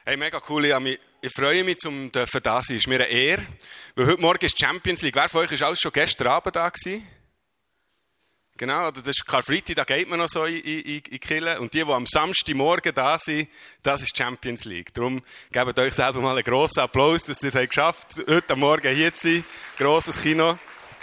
Hey, mega cool. Ich freue mich, um da zu sein. Es ist mir eine Ehre. Weil heute Morgen ist die Champions League. Wer von euch war alles schon gestern Abend da gewesen? Genau, das ist Karfreitag, da geht man noch so in die Kirche. Und die am Samstagmorgen da sind, das ist die Champions League. Darum gebt euch selber mal einen grossen Applaus, dass ihr es geschafft habt, heute Morgen hier zu sein. Grosses Kino.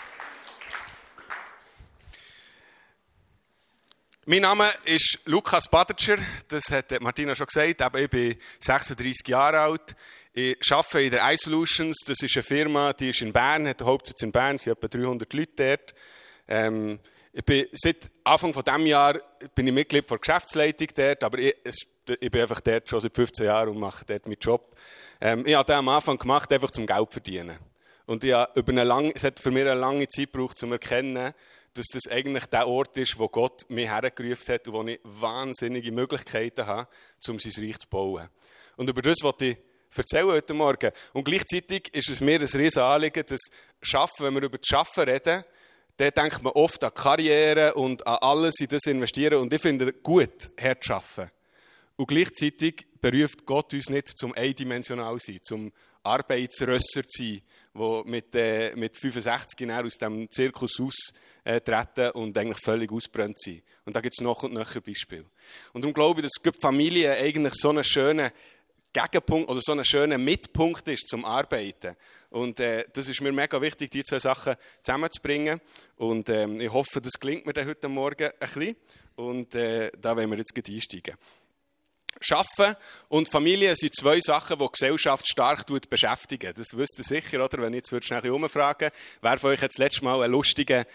Mein Name ist Lukas Badertscher, das hat Martina schon gesagt, ich bin 36 Jahre alt. Ich arbeite in der iSolutions, das ist eine Firma, die ist in Bern, hat den Hauptsitz in Bern, es sind etwa 300 Leute dort. Ich bin seit Anfang von diesem Jahr bin ich Mitglied der Geschäftsleitung dort, aber ich bin einfach dort schon seit 15 Jahren und mache dort meinen Job. Ich habe das am Anfang gemacht, einfach zum Geld zu verdienen. Und es hat für mich eine lange Zeit gebraucht, um zu erkennen, dass das eigentlich der Ort ist, wo Gott mich hergerufen hat und wo ich wahnsinnige Möglichkeiten habe, um sein Reich zu bauen. Und über das wollte ich erzählen heute Morgen. Und gleichzeitig ist es mir ein riesen Anliegen, dass Schaffen, wenn wir über das Schaffen reden, dann denkt man oft an Karriere und an alles, in das investieren. Und ich finde es gut, hart zu arbeiten. Und gleichzeitig beruft Gott uns nicht zum eindimensional zu sein, zum Arbeitsrösser zu sein, der mit 65 Jahren aus dem Zirkus austreten und eigentlich völlig ausgebrannt sind. Und da gibt es noch und nöcher Beispiele. Und darum glaube ich, dass die Familie eigentlich so einen schönen Gegenpunkt oder so einen schönen Mitpunkt ist zum Arbeiten. Und das ist mir mega wichtig, diese zwei Sachen zusammenzubringen. Und ich hoffe, das gelingt mir dann heute Morgen ein bisschen. Und da wollen wir jetzt gleich einsteigen. Schaffen und Familie sind zwei Sachen, die die Gesellschaft stark beschäftigen. Das wisst ihr sicher, oder? Wenn ich jetzt schnell umfragen, wer von euch hat das letzte Mal einen lustigen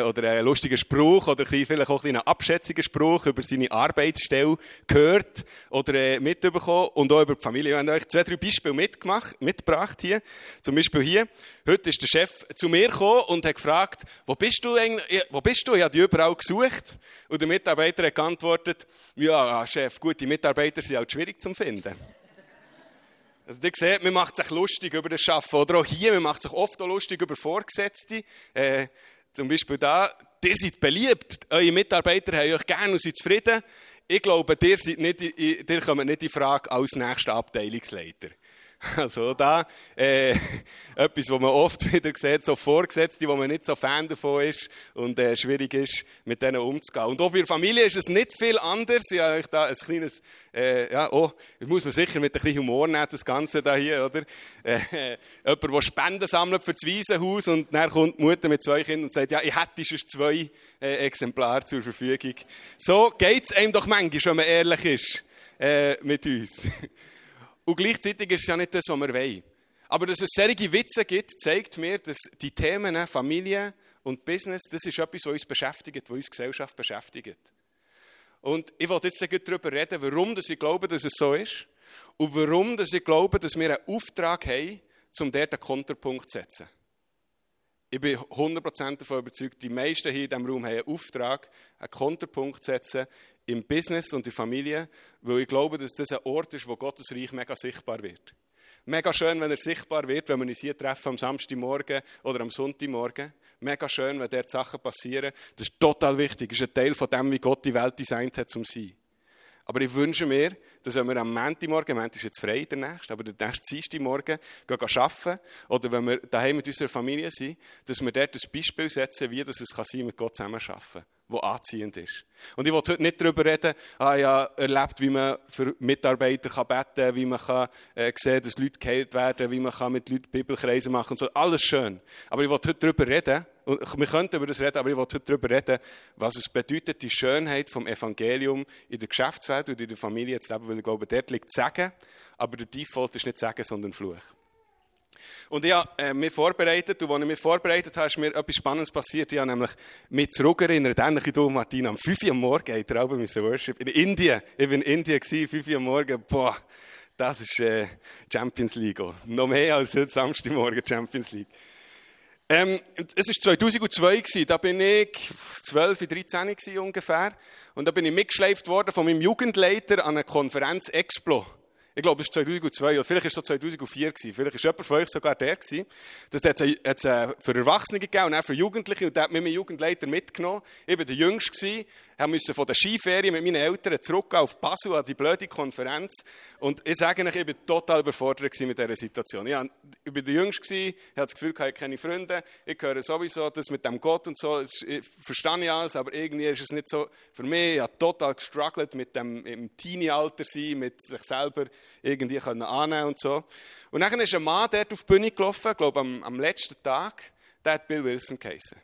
Spruch oder vielleicht auch einen abschätzigen Spruch über seine Arbeitsstelle gehört oder mitbekommen und auch über die Familie. Wir haben euch 2-3 Beispiele mitgebracht hier. Zum Beispiel hier. Heute ist der Chef zu mir gekommen und hat gefragt, wo bist du eigentlich? Ich habe dich überall gesucht. Und der Mitarbeiter hat geantwortet, ja, Chef, gute Mitarbeiter sind halt schwierig zu finden. Also, ihr seht, man macht sich lustig über das Arbeiten. Oder auch hier, man macht sich oft auch lustig über Vorgesetzte. Zum Beispiel da, ihr seid beliebt, eure Mitarbeiter haben euch gerne und sind zufrieden. Ich glaube, ihr kommt nicht in Frage als nächster Abteilungsleiter. Also da etwas, was man oft wieder sieht, so Vorgesetzte, wo man nicht so Fan davon ist und schwierig ist, mit denen umzugehen. Und auch für die Familie ist es nicht viel anders. Ich habe euch da ein kleines, das muss man sicher mit ein bisschen Humor nehmen, das Ganze da hier, oder? Jemand, der Spenden sammelt für das Waisenhaus und dann kommt die Mutter mit 2 Kindern und sagt, ja, ich hätte schon 2 Exemplare zur Verfügung. So geht es einem doch manchmal, wenn man ehrlich ist mit uns. Und gleichzeitig ist es ja nicht das, was wir wollen. Aber dass es solche Witze gibt, zeigt mir, dass die Themen Familie und Business, das ist etwas, was uns beschäftigt, was uns Gesellschaft beschäftigt. Und ich wollte jetzt darüber reden, warum ich glaube, dass es so ist und warum ich glaube, dass wir einen Auftrag haben, um dort einen Konterpunkt zu setzen. Ich bin 100% davon überzeugt, die meisten hier in diesem Raum haben einen Auftrag, einen Konterpunkt zu setzen im Business und in der Familie, weil ich glaube, dass das ein Ort ist, wo Gottes Reich mega sichtbar wird. Mega schön, wenn er sichtbar wird, wenn wir uns hier treffen am Samstagmorgen oder am Sonntagmorgen. Mega schön, wenn dort Sachen passieren. Das ist total wichtig. Das ist ein Teil von dem, wie Gott die Welt designt hat, zum Sein. Aber ich wünsche mir, dass wenn wir am Montagmorgen ist jetzt frei, der nächste, aber der nächste Dienstagmorgen gehen arbeiten oder wenn wir daheim mit unserer Familie sind, dass wir dort ein Beispiel setzen, wie das es sein kann, mit Gott zusammen arbeiten, das anziehend ist. Und ich will heute nicht darüber reden, erlebt, wie man für Mitarbeiter beten kann, wie man sehen, dass Leute geheilt werden, wie man mit Leuten Bibelkreise machen und so. Alles schön. Aber ich will heute darüber reden, und wir könnten über das reden, aber ich will heute darüber reden, was es bedeutet, die Schönheit vom Evangelium in der Geschäftswelt und in der Familie zu leben, weil ich glaube, dort liegt Segen, aber der Default ist nicht Segen, sondern Fluch. Und ich habe mich vorbereitet, und als ich mich vorbereitet habe, ist mir etwas Spannendes passiert. Ich habe nämlich mich zurückerinnert, ähnlich wie du, Martina, am 5 Uhr am Morgen hat er auch Worship in Indien. Ich war in Indien, 5 Uhr am Morgen, boah, das ist Champions League. Auch. Noch mehr als heute Samstagmorgen Champions League. Es war 2002, da bin ich 12, 13 ungefähr. Und da bin ich mitgeschleift worden von meinem Jugendleiter an einer Konferenz Explo. Ich glaube, es war 2002 oder vielleicht war es so 2004. Vielleicht war jemand von euch sogar der. Das hat es für Erwachsene gegeben und auch für Jugendliche. Und der hat mich meinen Jugendleiter mitgenommen. Ich war der Jüngste. Ich musste von der Skiferien mit meinen Eltern zurückgehen auf Basel an die blöde Konferenz. Und ich sage euch, ich war total überfordert mit dieser Situation. Ich war der Jüngste, ich hatte das Gefühl, ich habe keine Freunde. Ich höre sowieso das mit dem Gott und so. Ich verstehe alles, aber irgendwie ist es nicht so für mich. Ich habe total gestruggelt mit dem im Teenie-Alter sein, mit sich selber irgendwie annehmen und so. Und dann ist ein Mann dort auf die Bühne gelaufen, ich glaube am letzten Tag, der hat Bill Wilson geheißen.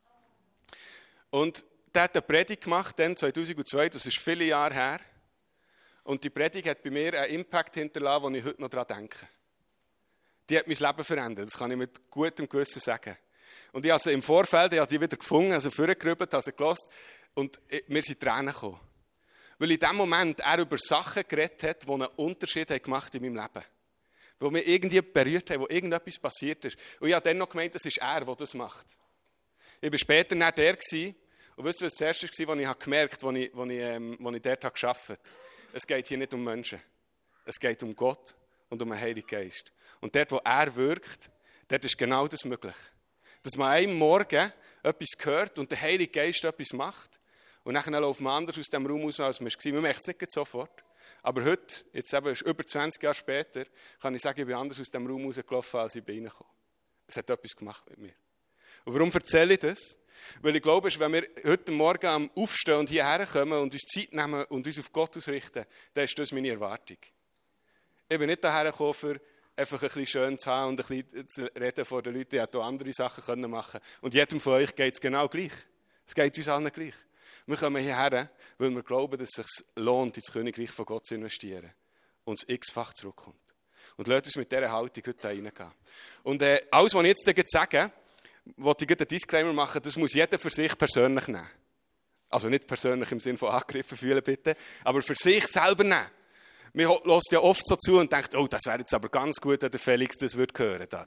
Und der hat eine Predigt gemacht, dann 2002, das ist viele Jahre her. Und die Predigt hat bei mir einen Impact hinterlassen, wo ich heute noch daran denke. Die hat mein Leben verändert, das kann ich mit gutem Gewissen sagen. Und ich habe sie im Vorfeld, ich habe die wieder gefunden, also vorgegrübelt, habe sie gehört und mir sind Tränen gekommen. Weil in dem Moment er über Sachen geredet hat, die einen Unterschied haben gemacht in meinem Leben. Die mich irgendwie berührt haben, wo irgendetwas passiert ist. Und ich habe dann noch gemeint, das ist er, der das macht. Ich war später nicht der gewesen. Und wisst ihr, was das Erste war, was ich gemerkt habe, als ich dort gearbeitet habe? Es geht hier nicht um Menschen. Es geht um Gott und um den Heiligen Geist. Und dort, wo er wirkt, dort ist genau das möglich. Dass man einem Morgen etwas hört und der Heilige Geist etwas macht. Und dann läuft man anders aus dem Raum raus, als man war. Man merkt es nicht sofort. Aber heute, jetzt eben über 20 Jahre später, kann ich sagen, ich bin anders aus dem Raum rausgelaufen, als ich reingekommen. Es hat etwas gemacht mit mir. Und warum erzähle ich das? Weil ich glaube, wenn wir heute Morgen aufstehen und hierher kommen und uns Zeit nehmen und uns auf Gott ausrichten, dann ist das meine Erwartung. Ich bin nicht hierher gekommen, für einfach ein bisschen schön zu haben und ein bisschen zu reden vor den Leuten. Ich hätte auch andere Sachen machen können. Und jedem von euch geht es genau gleich. Es geht uns allen gleich. Wir kommen hierher, weil wir glauben, dass es sich lohnt, ins Königreich von Gott zu investieren. Und es x-fach zurückkommt. Und lasst uns mit dieser Haltung heute reingehen. Und alles, was ich jetzt sage, wollte ich einen Disclaimer machen, das muss jeder für sich persönlich nehmen. Also nicht persönlich im Sinne von angegriffen fühlen, bitte, aber für sich selber nehmen. Man hört ja oft so zu und denkt, oh, das wäre jetzt aber ganz gut, wenn der Felix das hören würde.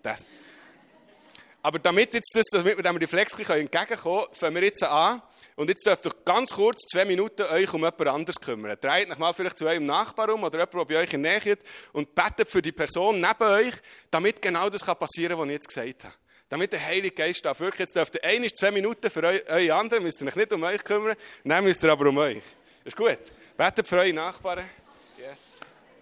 Aber damit wir dem Reflex entgegenkommen können, fangen wir jetzt an. Und jetzt dürft ihr ganz kurz 2 Minuten euch um jemand anderes kümmern. Dreht euch mal vielleicht zu eurem Nachbar um oder jemand, der bei euch in der Nähe ist und betet für die Person neben euch, damit genau das passieren kann, was ich jetzt gesagt habe. Damit der Heilige Geist darf wirklich, jetzt dürft ihr 1-2 Minuten für eure anderen, müsst ihr euch nicht um euch kümmern, dann müsst ihr aber um euch. Ist gut? Betet für eure Nachbarn. Yes.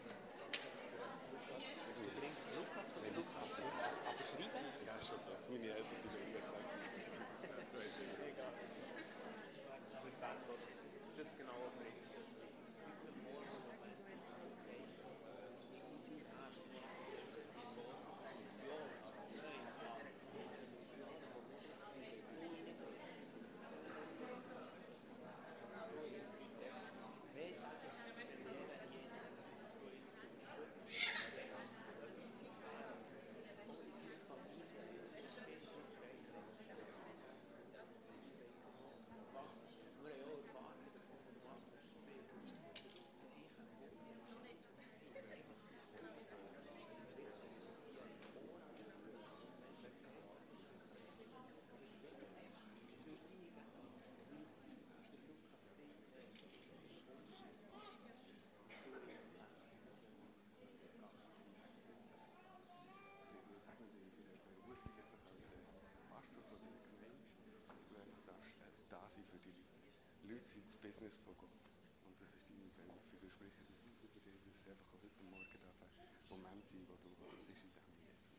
Business von Gott. Und das ist deine Bibel für die Sprecher des Hauses über dich, dass es einfach heute Morgen der Moment sein, wo du bist in diesem Jesus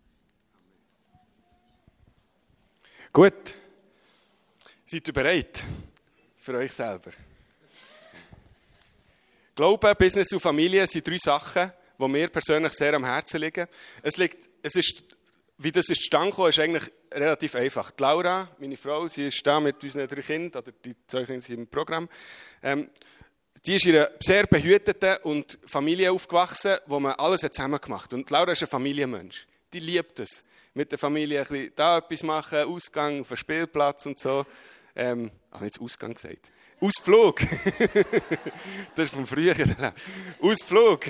Namen. Amen. Gut. Seid ihr bereit für euch selber? Glaube, Business und Familie sind 3 Sachen, die mir persönlich sehr am Herzen liegen. Wie das zustande gekommen ist, eigentlich relativ einfach. Die Laura, meine Frau, sie ist da mit unseren 3 Kindern, oder die 2 Kinder sind im Programm. Die ist in einer sehr behüteten und Familie aufgewachsen, wo man alles zusammen gemacht hat. Und Laura ist ein Familienmensch. Die liebt es. Mit der Familie ein bisschen da etwas machen, Ausgang auf den Spielplatz und so. Ich habe jetzt Ausgang gesagt. Ausflug. Das ist von früher. Ausflug.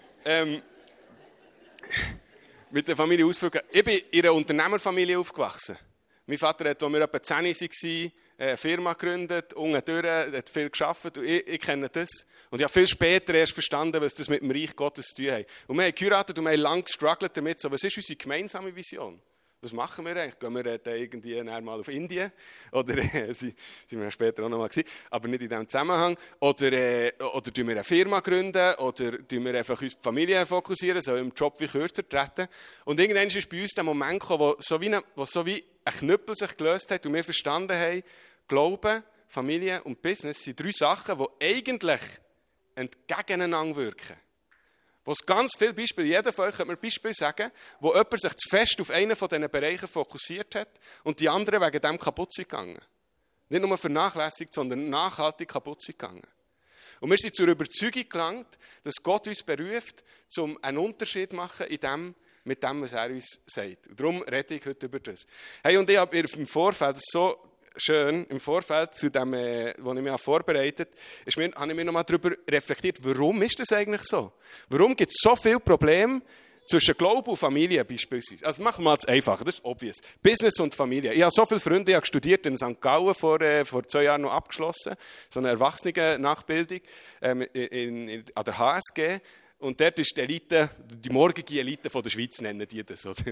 Mit der Familie Ausflug. Ich bin in einer Unternehmerfamilie aufgewachsen. Mein Vater hat, als wir etwa 10 waren, eine Firma gegründet, unten durch, hat viel gearbeitet. Und ich kenne das. Und ich habe viel später erst verstanden, was das mit dem Reich Gottes zu tun hat. Und wir haben geheiratet und wir haben lange gestruggelt damit. So, was ist unsere gemeinsame Vision? Was machen wir eigentlich? Gehen wir dann irgendwie mal auf Indien? Oder sind wir später auch noch mal gewesen, aber nicht in diesem Zusammenhang. Oder tun wir eine Firma gründen? Oder tun wir einfach uns die Familie fokussieren, so im Job wie kürzer treten? Und irgendwann ist bei uns der Moment gekommen, wo so wie ein Knüppel sich gelöst hat und wir verstanden haben, Glauben, Familie und Business sind 3 Sachen, die eigentlich entgegeneinander wirken. Wo es ganz viele Beispiele, jeder von euch könnte mir Beispiele sagen, wo jemand sich zu fest auf einen von diesen Bereichen fokussiert hat und die anderen wegen dem kaputt sind gegangen. Nicht nur vernachlässigt, sondern nachhaltig kaputt sind gegangen. Und wir sind zur Überzeugung gelangt, dass Gott uns beruft, um einen Unterschied zu machen mit dem, was er uns sagt. Und darum rede ich heute über das. Hey, und ich habe im Vorfeld, das ist so schön, im Vorfeld zu dem, was ich mich vorbereitet habe, habe ich mir noch mal darüber reflektiert, warum ist das eigentlich so? Warum gibt es so viele Probleme zwischen Glauben und Familie beispielsweise? Also machen wir mal das Einfache, das ist obvious. Business und Familie. Ich habe so viele Freunde, ich habe studiert in St. Gallen, vor 2 Jahren noch abgeschlossen, so eine Erwachsenen-Nachbildung an der HSG. Und dort ist die Elite, die morgige Elite von der Schweiz, nennen die das, oder?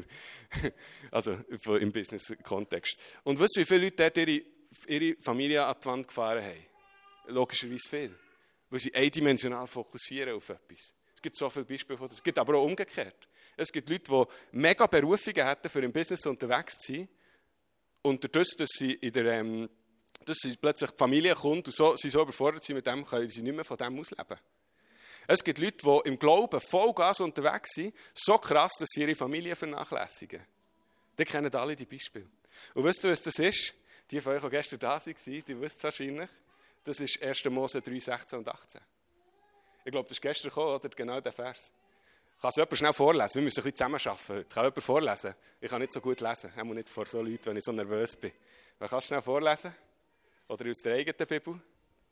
Also im Business-Kontext. Und wisst ihr, wie viele Leute dort ihre Familie an die Wand gefahren haben? Logischerweise viel. Weil sie eindimensional fokussieren auf etwas. Es gibt so viele Beispiele von das. Es gibt aber auch umgekehrt. Es gibt Leute, die mega Berufungen hätten, für im Business unterwegs zu sein. Und dadurch, dass sie plötzlich die Familie kommt und sie so überfordert sind mit dem, können sie nicht mehr von dem ausleben. Es gibt Leute, die im Glauben Vollgas unterwegs sind, so krass, dass sie ihre Familie vernachlässigen. Die kennen alle die Beispiele. Und wisst ihr, was das ist? Die von euch, die gestern da waren, die wissen es wahrscheinlich. Das ist 1. Mose 3, 16 und 18. Ich glaube, das ist gestern gekommen, oder? Genau der Vers. Kann es jemand schnell vorlesen? Wir müssen ein bisschen zusammenarbeiten heute. Kann jemand vorlesen? Ich kann nicht so gut lesen. Auch nicht vor so Leuten, wenn ich so nervös bin. Wer kann es schnell vorlesen? Oder aus der eigenen Bibel?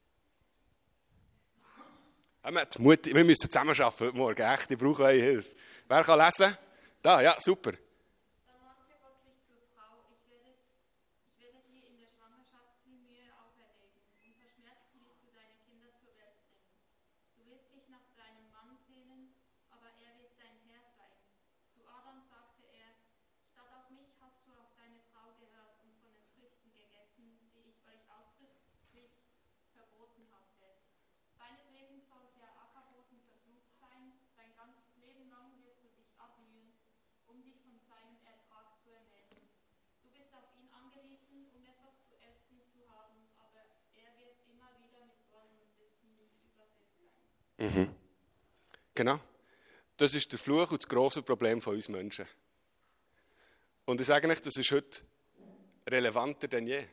Wir müssen zusammenarbeiten heute Morgen. Echt, ich brauche eure Hilfe. Wer kann lesen? Da, ja, super. Dann wandte Gott sich zur Frau, ich werde dir in der Schwangerschaft viel Mühe auferlegen, und verschmerzt wirst du deine Kinder zur Welt bringen. Du wirst dich nach deinem Mann sehnen, aber er wird dein Herr sein. Zu Adam sagte er, statt auf mich hast du auf deine Frau gehört und von den Früchten gegessen, die ich euch ausdrücklich verboten hatte. Deinetwegen sollt der Ackerboden verflucht sein, dein ganzes Leben lang wirst du dich abmühen, um dich von seinem Ertrag zu ernähren. Du bist auf ihn angewiesen, um etwas zu essen zu haben, aber er wird immer wieder mit Dornen und Disteln übersät sein. Genau. Das ist der Fluch und das grosse Problem von uns Menschen. Und ich sage euch, das ist heute relevanter denn je.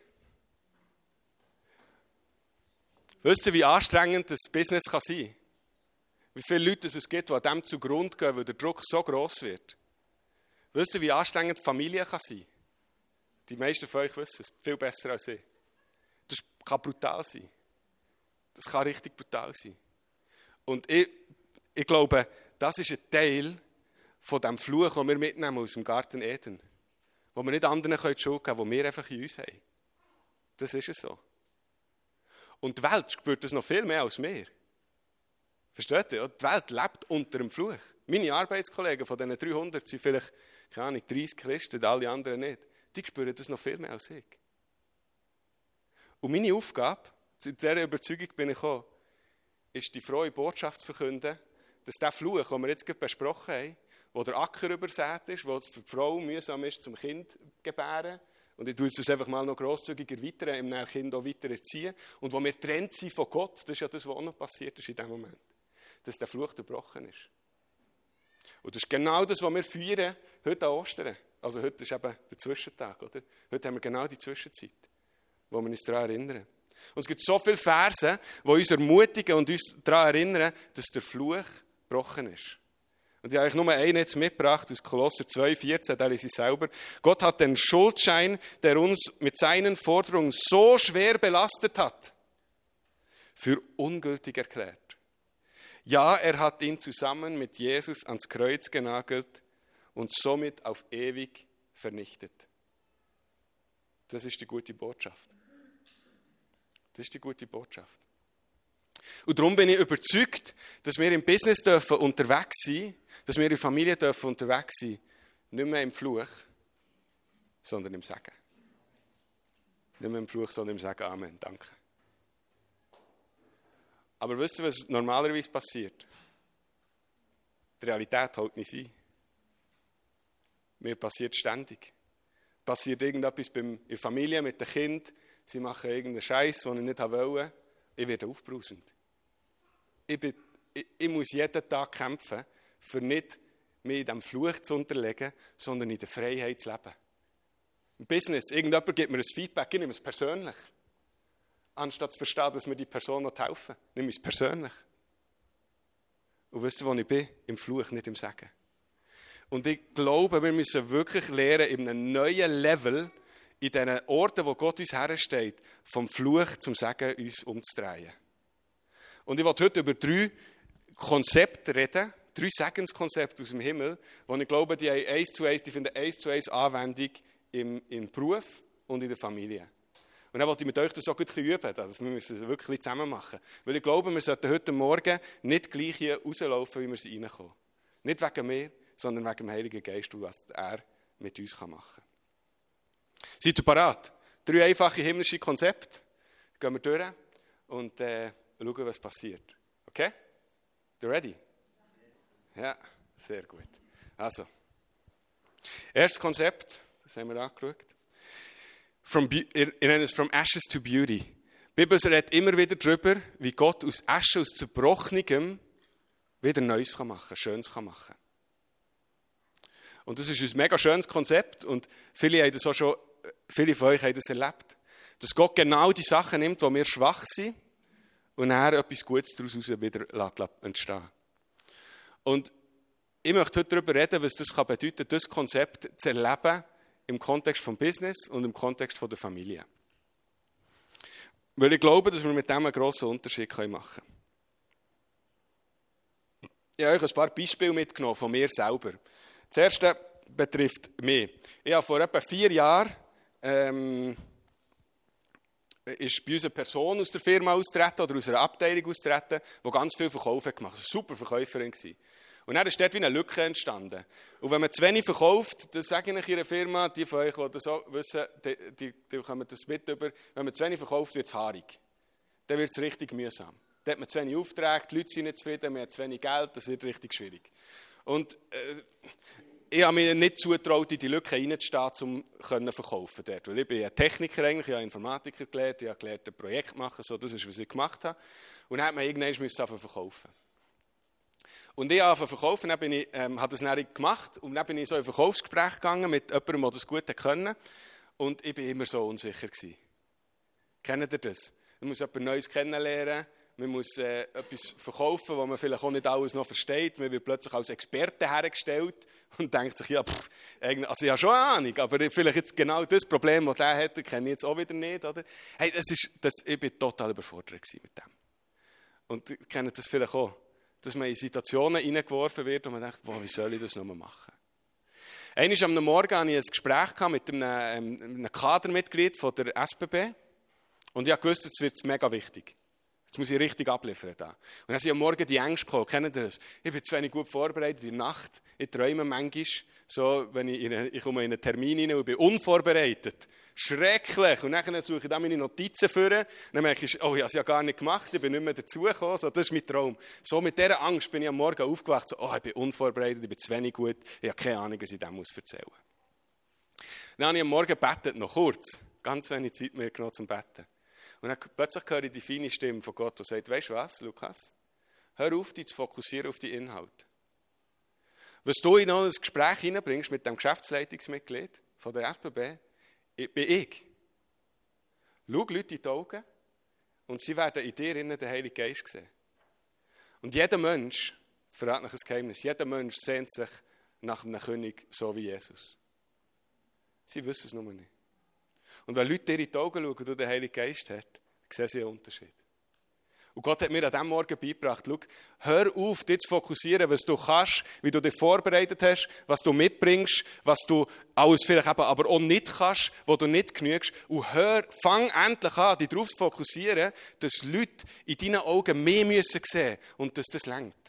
Wisst ihr, wie anstrengend das Business kann sein? Wie viele Leute es gibt, die an dem zugrunde gehen, weil der Druck so gross wird? Wisst ihr, wie anstrengend Familie kann sein? Die meisten von euch wissen es viel besser als ich. Das kann brutal sein. Das kann richtig brutal sein. Und ich glaube, das ist ein Teil von dem Fluch, den wir mitnehmen aus dem Garten Eden. Wo wir nicht anderen die Schuld geben können, die wir einfach in uns haben. Das ist es so. Und die Welt spürt das noch viel mehr als wir. Versteht ihr? Die Welt lebt unter dem Fluch. Meine Arbeitskollegen von diesen 300 sind vielleicht, keine Ahnung, 30 Christen, alle anderen nicht. Die spüren das noch viel mehr als ich. Und meine Aufgabe, zu dieser Überzeugung bin ich gekommen, ist die frohe Botschaft zu verkünden, dass der Fluch, den wir jetzt gerade besprochen haben, wo der Acker übersät ist, wo es für die Frau mühsam ist, zum Kind zu gebären, und ich tue es einfach mal noch grosszügig erweitern, im Kind auch weiter erziehen. Und wo wir getrennt sind von Gott, das ist ja das, was auch noch passiert ist in dem Moment. Dass der Fluch durchbrochen ist. Und das ist genau das, was wir feiern heute an Ostern. Also heute ist eben der Zwischentag, oder? Heute haben wir genau die Zwischenzeit, wo wir uns daran erinnern. Und es gibt so viele Verse, die uns ermutigen und uns daran erinnern, dass der Fluch gebrochen ist. Und ich habe euch nur einen jetzt mitgebracht, aus Kolosser 2,14, da lese ich selber. Gott hat den Schuldschein, der uns mit seinen Forderungen so schwer belastet hat, für ungültig erklärt. Ja, er hat ihn zusammen mit Jesus ans Kreuz genagelt und somit auf ewig vernichtet. Das ist die gute Botschaft. Das ist die gute Botschaft. Und darum bin ich überzeugt, dass wir im Business dürfen unterwegs sein, dass wir in der Familie dürfen unterwegs sein, nicht mehr im Fluch, sondern im Segen. Nicht mehr im Fluch, sondern im Segen. Amen. Danke. Aber wisst ihr, was normalerweise passiert? Die Realität hält nicht ein. Mir passiert ständig. Passiert irgendetwas in der Familie mit den Kindern. Sie machen irgendeinen Scheiß, den ich nicht wollte. Ich werde aufbrausend. Ich muss jeden Tag kämpfen, für nicht mich in diesem Fluch zu unterlegen, sondern in der Freiheit zu leben. Im Business, irgendjemand gibt mir ein Feedback, ich nehme es persönlich. Anstatt zu verstehen, dass mir die Person noch helfen, nehme ich es persönlich. Und wisst ihr, wo ich bin? Im Fluch, nicht im Segen. Und ich glaube, wir müssen wirklich lernen, in einem neuen Level, in diesen Orten, wo Gott uns hersteht, vom Fluch zum Segen uns umzudrehen. Und ich will heute über 3 Konzepte reden, 3 Segenskonzepte aus dem Himmel, wo ich glaube, die haben die finden 1:1 Anwendung im Beruf und in der Familie. Und dann wollte ich mit euch das auch gut üben, dass wir es wirklich zusammen machen. Weil ich glaube, wir sollten heute Morgen nicht gleich hier rauslaufen, wie wir sie reinkommen. Nicht wegen mir, sondern wegen dem Heiligen Geist und was er mit uns machen kann. Seid ihr bereit? 3 einfache himmlische Konzepte. Gehen wir durch und schauen, was passiert. Okay? You ready? Ja, sehr gut. Also, erstes Konzept, das haben wir angeschaut. Ich nenne es From Ashes to Beauty. Die Bibel redet immer wieder darüber, wie Gott aus Asche, aus Zerbrochenem wieder Neues machen kann, Schönes machen kann. Und das ist ein mega schönes Konzept und viele von euch haben das erlebt. Dass Gott genau die Sachen nimmt, wo wir schwach sind und dann etwas Gutes daraus wieder entstehen lässt. Und ich möchte heute darüber reden, was das bedeuten kann, das Konzept zu erleben im Kontext des Business und im Kontext der Familie. Weil ich glaube, dass wir mit dem einen grossen Unterschied machen können. Ich habe euch ein paar Beispiele mitgenommen von mir selber. Das erste betrifft mich. Ich habe vor etwa 4 Jahren ist bei uns eine Person aus der Firma austreten oder aus einer Abteilung austreten, die ganz viel Verkauf hat gemacht. Eine super Verkäuferin war. Und dann ist dort wie eine Lücke entstanden. Und wenn man zu wenig verkauft, das sage ich in Ihrer Firma, die von euch, die das auch wissen, die kommen das mit über, wenn man zu wenig verkauft, wird es haarig. Dann wird es richtig mühsam. Dann hat man zu wenig Aufträge, die Leute sind nicht zufrieden, man hat zu wenig Geld, das wird richtig schwierig. Und ich habe mir nicht zugetraut, in die Lücke reinzustehen, um zu verkaufen. Dort. Weil ich bin ein Techniker eigentlich, ich habe Informatiker gelernt, ich habe gelernt, ein Projekt machen, so, das ist, was ich gemacht habe. Und dann hat man irgendwann verkaufen. Und ich habe verkaufen, dann habe das dann gemacht und dann bin ich in so ein Verkaufsgespräch gegangen mit jemandem, der das gut können. Und ich war immer so unsicher gewesen. Kennt ihr das? Man muss etwas Neues kennenlernen, man muss etwas verkaufen, wo man vielleicht auch nicht alles noch versteht. Man wird plötzlich als Experte hergestellt und denkt sich, ja, also ich habe schon eine Ahnung, aber vielleicht jetzt genau das Problem, das der hat, kenne ich jetzt auch wieder nicht. Oder? Hey, ich war total überfordert mit dem. Und ihr kennt das vielleicht auch, dass man in Situationen hineingeworfen wird und man denkt, wie soll ich das noch mal machen? Einmal am Morgen hatte ich ein Gespräch mit einem Kadermitglied von der SBB und ich wusste, jetzt wird es mega wichtig. Jetzt muss ich richtig abliefern. Da. Und dann sind am Morgen die Ängste gekommen. Kennt ihr das? Ich bin zu wenig gut vorbereitet in der Nacht. Ich träume manchmal, so, wenn ich komme in einen Termin rein und bin unvorbereitet. Schrecklich. Und dann suche ich dann meine Notizen vor. Dann merke ich, oh, ich habe es ja gar nicht gemacht, ich bin nicht mehr dazugekommen. So, das ist mein Traum. So mit dieser Angst bin ich am Morgen aufgewacht. So, ich bin unvorbereitet, ich bin zu wenig gut. Ich habe keine Ahnung, was ich dem erzählen muss. Dann habe ich am Morgen gebetet, noch kurz. Ganz wenig Zeit mehr genommen zum Betten. Und dann plötzlich höre ich die feine Stimme von Gott, die sagt, weißt du was, Lukas? Hör auf, dich zu fokussieren auf die Inhalte. Was du in ein Gespräch hineinbringst mit dem Geschäftsleitungsmitglied von der FBB, bin ich. Schau Leute in die Augen und sie werden in dir den Heiligen Geist sehen. Und jeder Mensch, das verrate ich ein Geheimnis, jeder Mensch sehnt sich nach einem König so wie Jesus. Sie wissen es nur nicht. Und wenn Leute dir in die Augen schauen und den Heiligen Geist hat, sehen sie einen Unterschied. Und Gott hat mir an diesem Morgen beigebracht, schau, hör auf, dich zu fokussieren, was du kannst, wie du dich vorbereitet hast, was du mitbringst, was du alles vielleicht aber auch nicht kannst, wo du nicht genügst. Und fang endlich an, dich darauf zu fokussieren, dass Leute in deinen Augen mehr müssen sehen und dass das reicht.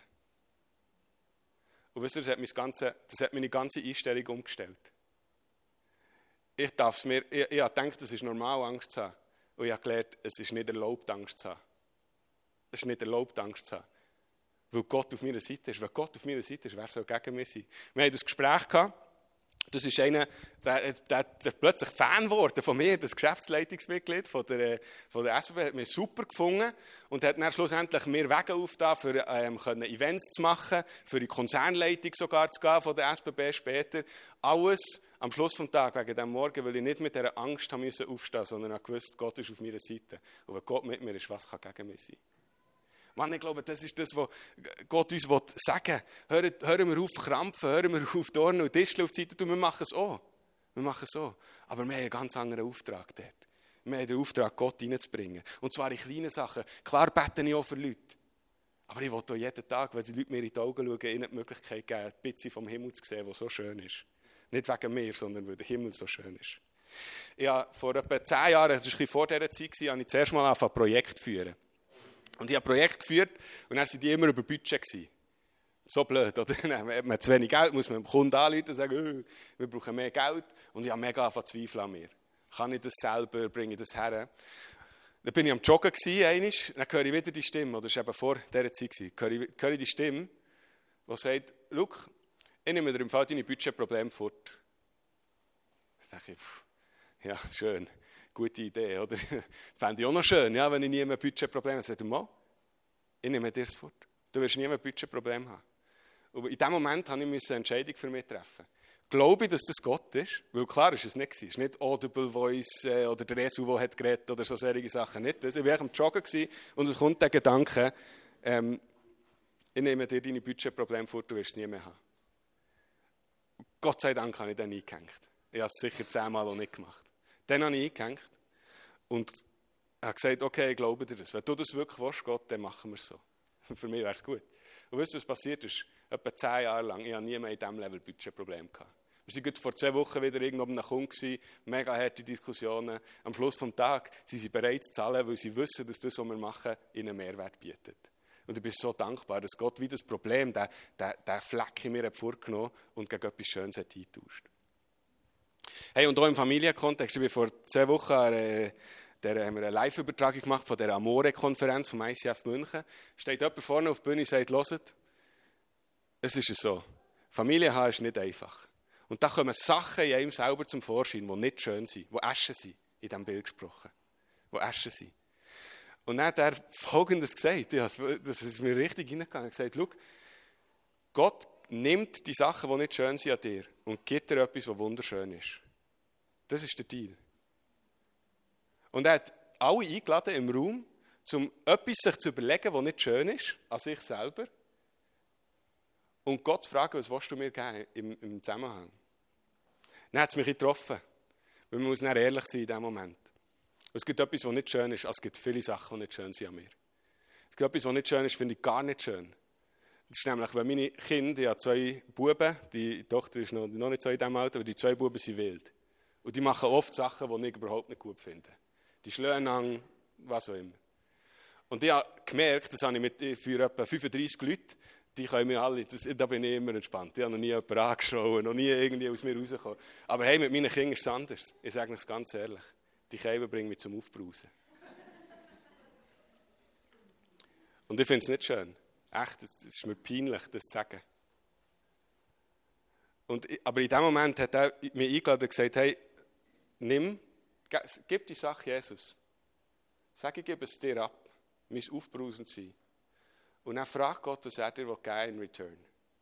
Und wisst ihr, das hat meine ganze Einstellung umgestellt. ich habe gedacht, es ist normal, Angst zu haben. Und ich habe gelernt, es ist nicht erlaubt, Angst zu haben. Es ist nicht erlaubt, Angst zu haben. Weil Gott auf meiner Seite ist. Wenn Gott auf meiner Seite ist, wer soll gegen mich sein? Wir hatten ein Gespräch gehabt. Das ist einer, der plötzlich Fan geworden von mir, das Geschäftsleitungsmitglied von der SBB, hat mich super gefunden und hat dann schlussendlich mir Wege aufgetan, für Events zu machen, für die Konzernleitung sogar zu gehen von der SBB später. Alles am Schluss des Tages, wegen dem Morgen, weil ich nicht mit dieser Angst aufstehen musste, sondern ich wusste, Gott ist auf meiner Seite. Und wenn Gott mit mir ist, was kann gegen mich sein? Mann, ich glaube, das ist das, was Gott uns sagen will. Hören wir auf Krampfen, hören wir auf Dornen und Disteln auf die Seite tun. Wir machen es auch. Wir machen es auch. Aber wir haben einen ganz anderen Auftrag dort. Wir haben den Auftrag, Gott reinzubringen. Und zwar in kleinen Sachen. Klar bete ich auch für Leute. Aber ich will auch jeden Tag, wenn die Leute mir in die Augen schauen, ihnen die Möglichkeit geben, ein bisschen vom Himmel zu sehen, der so schön ist. Nicht wegen mir, sondern weil der Himmel so schön ist. Ja, vor etwa 10 Jahren, das war ein bisschen vor dieser Zeit, habe ich zuerst mal angefangen, ein Projekt zu führen. Und ich habe ein Projekt geführt und dann waren die immer über Budget gewesen. So blöd, oder? Dann hat man zu wenig Geld, muss man dem Kunden anrufen und sagen, wir brauchen mehr Geld. Und ich habe mega angefangen zu zweifeln an mir. Kann ich das selber, bringe ich das her? Dann bin ich am Joggen einmal, dann höre ich wieder die Stimme, oder das war eben vor dieser Zeit, höre ich die Stimme, die sagt, schau, ich nehme dir im Fall deine Budgetprobleme fort. Da dachte ich, ja, schön. Gute Idee, oder? Fände ich auch noch schön, ja, wenn ich nie mehr Budgetprobleme habe. Sagt er, ich nehme dir das fort. Du wirst nie mehr Budgetprobleme haben. Und in diesem Moment musste ich eine Entscheidung für mich treffen. Glaube ich, dass das Gott ist? Weil klar ist es nicht. Es ist nicht Audible Voice oder der Esu, der hat geredet oder so solche Sachen. Nicht. Ich war am Joggen und es kommt der Gedanke, ich nehme dir deine Budgetprobleme fort, du wirst es nie mehr haben. Gott sei Dank habe ich dann eingehängt. Ich habe es sicher 10-mal auch nicht gemacht. Dann habe ich eingehängt und habe gesagt, okay, ich glaube dir das. Wenn du das wirklich willst, Gott, dann machen wir es so. Für mich wäre es gut. Und weißt du, was passiert ist? Etwa 10 Jahre lang, ich habe nie mehr in diesem Level Budgetprobleme gehabt. Wir waren vor 2 Wochen wieder irgendwo bei einem Kunden, mega harte Diskussionen. Am Schluss des Tages sind sie bereit zu zahlen, weil sie wissen, dass das, was wir machen, ihnen Mehrwert bietet. Und ich bin so dankbar, dass Gott wie das Problem, den Fleck in mir vorgenommen und gegen etwas Schönes eingetauscht. Hey, und auch im Familienkontext, ich bin vor 2 Wochen haben wir eine Live-Übertragung gemacht von der Amore-Konferenz vom ICF München. Steht jemand vorne auf der Bühne und sagt, hört, es ist so, Familie haben ist nicht einfach. Und da kommen Sachen in einem selber zum Vorschein, die nicht schön sind, die Asche sind, in diesem Bild gesprochen. Die Asche sind. Und dann hat er Folgendes gesagt, das ist mir richtig hineingegangen, er hat gesagt, schau, Gott nimmt die Sachen, die nicht schön sind an dir und gibt dir etwas, was wunderschön ist. Das ist der Deal. Und er hat alle eingeladen im Raum, um etwas sich zu überlegen, was nicht schön ist, an sich selber. Und Gott zu fragen, was willst du mir geben im Zusammenhang. Dann hat es mich getroffen, weil man muss dann ehrlich sein in diesem Moment. Es gibt etwas, was nicht schön ist, es gibt viele Sachen, die nicht schön sind an mir. Es gibt etwas, was nicht schön ist, finde ich gar nicht schön. Das ist nämlich, wenn meine Kinder, ich habe 2 Buben, die Tochter ist noch nicht so in diesem Alter, aber die 2 Buben sind wild. Und die machen oft Sachen, die ich überhaupt nicht gut finde. Die schlagen an, was auch immer. Und ich habe gemerkt, das habe ich für etwa 35 Leute, die können mir alle, da bin ich immer entspannt. Ich habe noch nie jemanden angeschaut, noch nie irgendwie aus mir rausgekommen. Aber hey, mit meinen Kindern ist es anders. Ich sage es ganz ehrlich. Die Kinder bringen mich zum Aufbrausen. Und ich finde es nicht schön. Echt, es ist mir peinlich, das zu sagen. Aber in dem Moment hat er mich eingeladen und gesagt, hey, gib die Sache Jesus. Sag, ich gebe es dir ab. Mein Aufbrausen sein. Und dann frag Gott, was er dir geben will in return.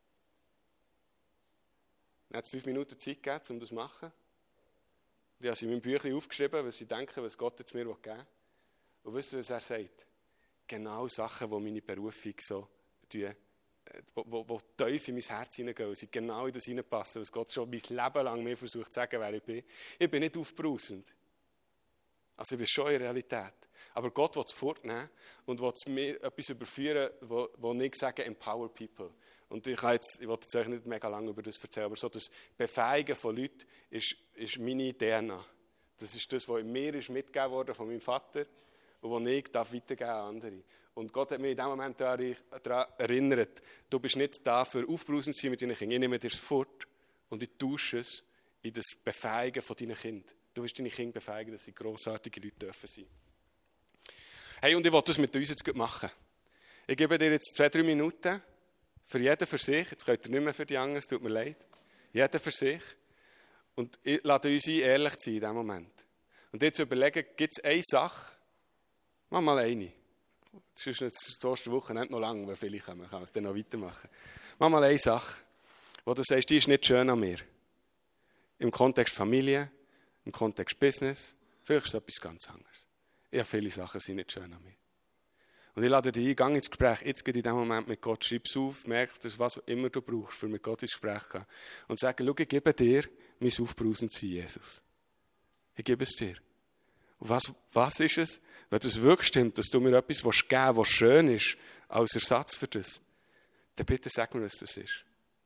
Dann hat es 5 Minuten Zeit gegeben, um das zu machen. Ich habe es in meinem Büchlein aufgeschrieben, was ich denke, was Gott jetzt mir geben will. Und wisst ihr, was er sagt? Genau Sachen, die meine Berufung so tun, wo tief in mein Herz hineingehen, sie genau in das hineinpassen, was Gott schon mein Leben lang mir versucht zu sagen, wer ich bin. Ich bin nicht aufbrausend. Also ich bin schon in Realität. Aber Gott will es fortnehmen und will mir etwas überführen, wo ich sage, empower people. Und ich will jetzt euch nicht mega lange über das erzählen, aber so das Befähigen von Leuten ist meine DNA. Das ist das, was in mir ist mitgegeben wurde von meinem Vater und was ich weitergeben an andere. Und Gott hat mich in dem Moment daran erinnert, du bist nicht da für aufbrausend zu sein mit deinen Kindern. Ich nehme dir es fort und ich tausche es in das Befähigen von deinen Kindern. Du willst deine Kinder befähigen, dass sie grossartige Leute dürfen sein. Hey, und ich will das mit uns jetzt machen. Ich gebe dir jetzt 2-3 Minuten, für jeden für sich. Jetzt könnt ihr nicht mehr für die anderen, es tut mir leid. Jeder für sich. Und ich lade uns ein, ehrlich zu sein in diesem Moment. Und jetzt überlegen, gibt es eine Sache? Mach mal eine. Das ist jetzt die erste Woche nicht noch lang, weil viele kommen. Ich kann es dann noch weitermachen. Mach mal eine Sache, wo du sagst, die ist nicht schön an mir. Im Kontext Familie, im Kontext Business, vielleicht ist es etwas ganz anderes. Ja, viele Sachen sind nicht schön an mir. Und ich lade dich ein, geh ins Gespräch, jetzt geht in diesem Moment mit Gott, schreib es auf, merk, dass was immer du brauchst, für mit Gott ins Gespräch zu gehen. Und sag, schau, ich gebe dir mein Aufbrausendsein, Jesus. Ich gebe es dir. Und was ist es? Wenn es wirklich stimmt, dass du mir etwas geben willst, was schön ist, als Ersatz für das, dann bitte sag mir, was das ist.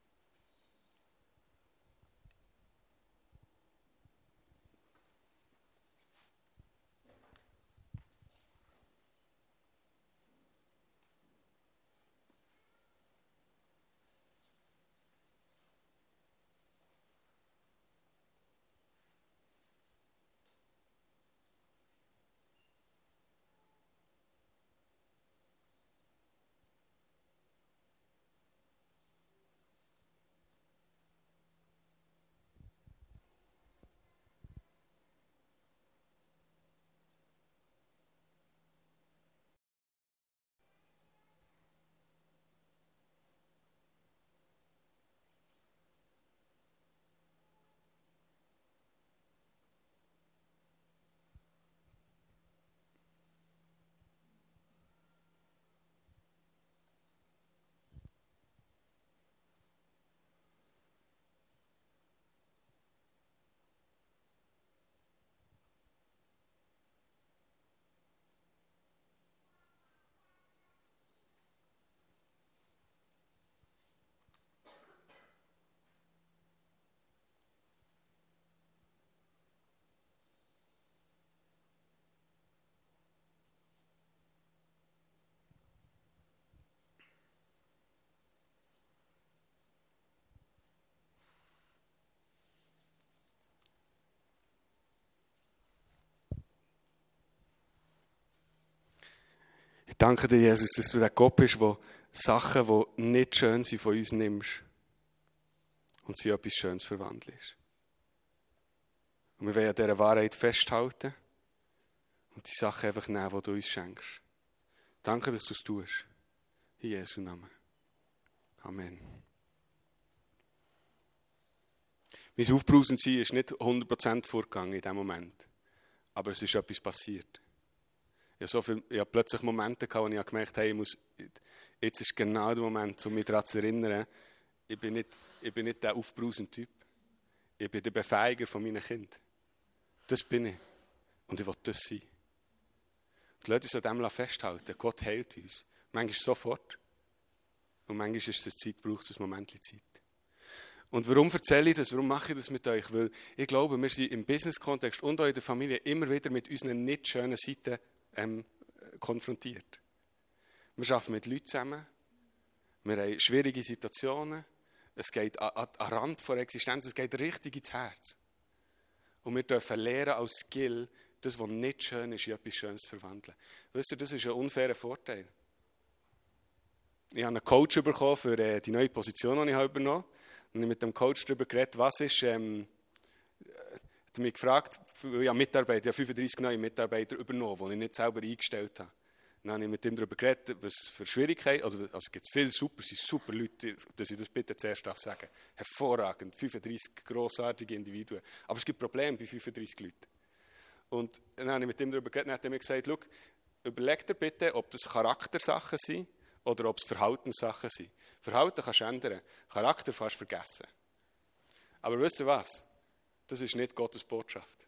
Ich danke dir, Jesus, dass du der Gott bist, der Sachen, die nicht schön sind, von uns nimmst und sie in etwas Schönes verwandelst. Und wir wollen an dieser Wahrheit festhalten und die Sachen einfach nehmen, die du uns schenkst. Danke, dass du es tust. In Jesu Namen. Amen. Mein Aufbrausendsein ist nicht 100% vorgegangen in diesem Moment. Aber es ist etwas passiert. Ich habe plötzlich Momente gehabt, wo ich gemerkt habe, jetzt ist genau der Moment, um mich daran zu erinnern, ich bin nicht der aufbrausende Typ. Ich bin der Befähiger von meinen Kindern. Das bin ich. Und ich will das sein. Und lasst uns an dem festhalten. Gott heilt uns. Manchmal sofort. Und manchmal ist es Zeit, braucht es ein Moment Zeit. Und warum erzähle ich das? Warum mache ich das mit euch? Weil ich glaube, wir sind im Business-Kontext und auch in der Familie immer wieder mit unseren nicht schönen Seiten konfrontiert. Wir arbeiten mit Leuten zusammen. Wir haben schwierige Situationen. Es geht an den Rand der Existenz. Es geht richtig ins Herz. Und wir dürfen lernen als Skill, das, was nicht schön ist, in etwas Schönes zu verwandeln. Wisst ihr, das ist ein unfairer Vorteil. Ich habe einen Coach bekommen für die neue Position, die ich übernommen habe. Und ich habe mit dem Coach darüber geredet, was ist, hat mich gefragt, ich habe 35 neue Mitarbeiter übernommen, die ich nicht selber eingestellt habe. Dann habe ich mit ihm darüber geredet, was für Schwierigkeiten, also es gibt viele super Leute, dass ich das bitte zuerst sagen darf. Hervorragend, 35 grossartige Individuen. Aber es gibt Probleme bei 35 Leuten. Und dann habe ich mit ihm darüber geredet und hat er mir gesagt, schau, überleg dir bitte, ob das Charaktersachen sind oder ob es Verhaltenssachen sind. Verhalten kannst du ändern, Charakter kannst du vergessen. Aber wisst ihr was? Das ist nicht Gottes Botschaft.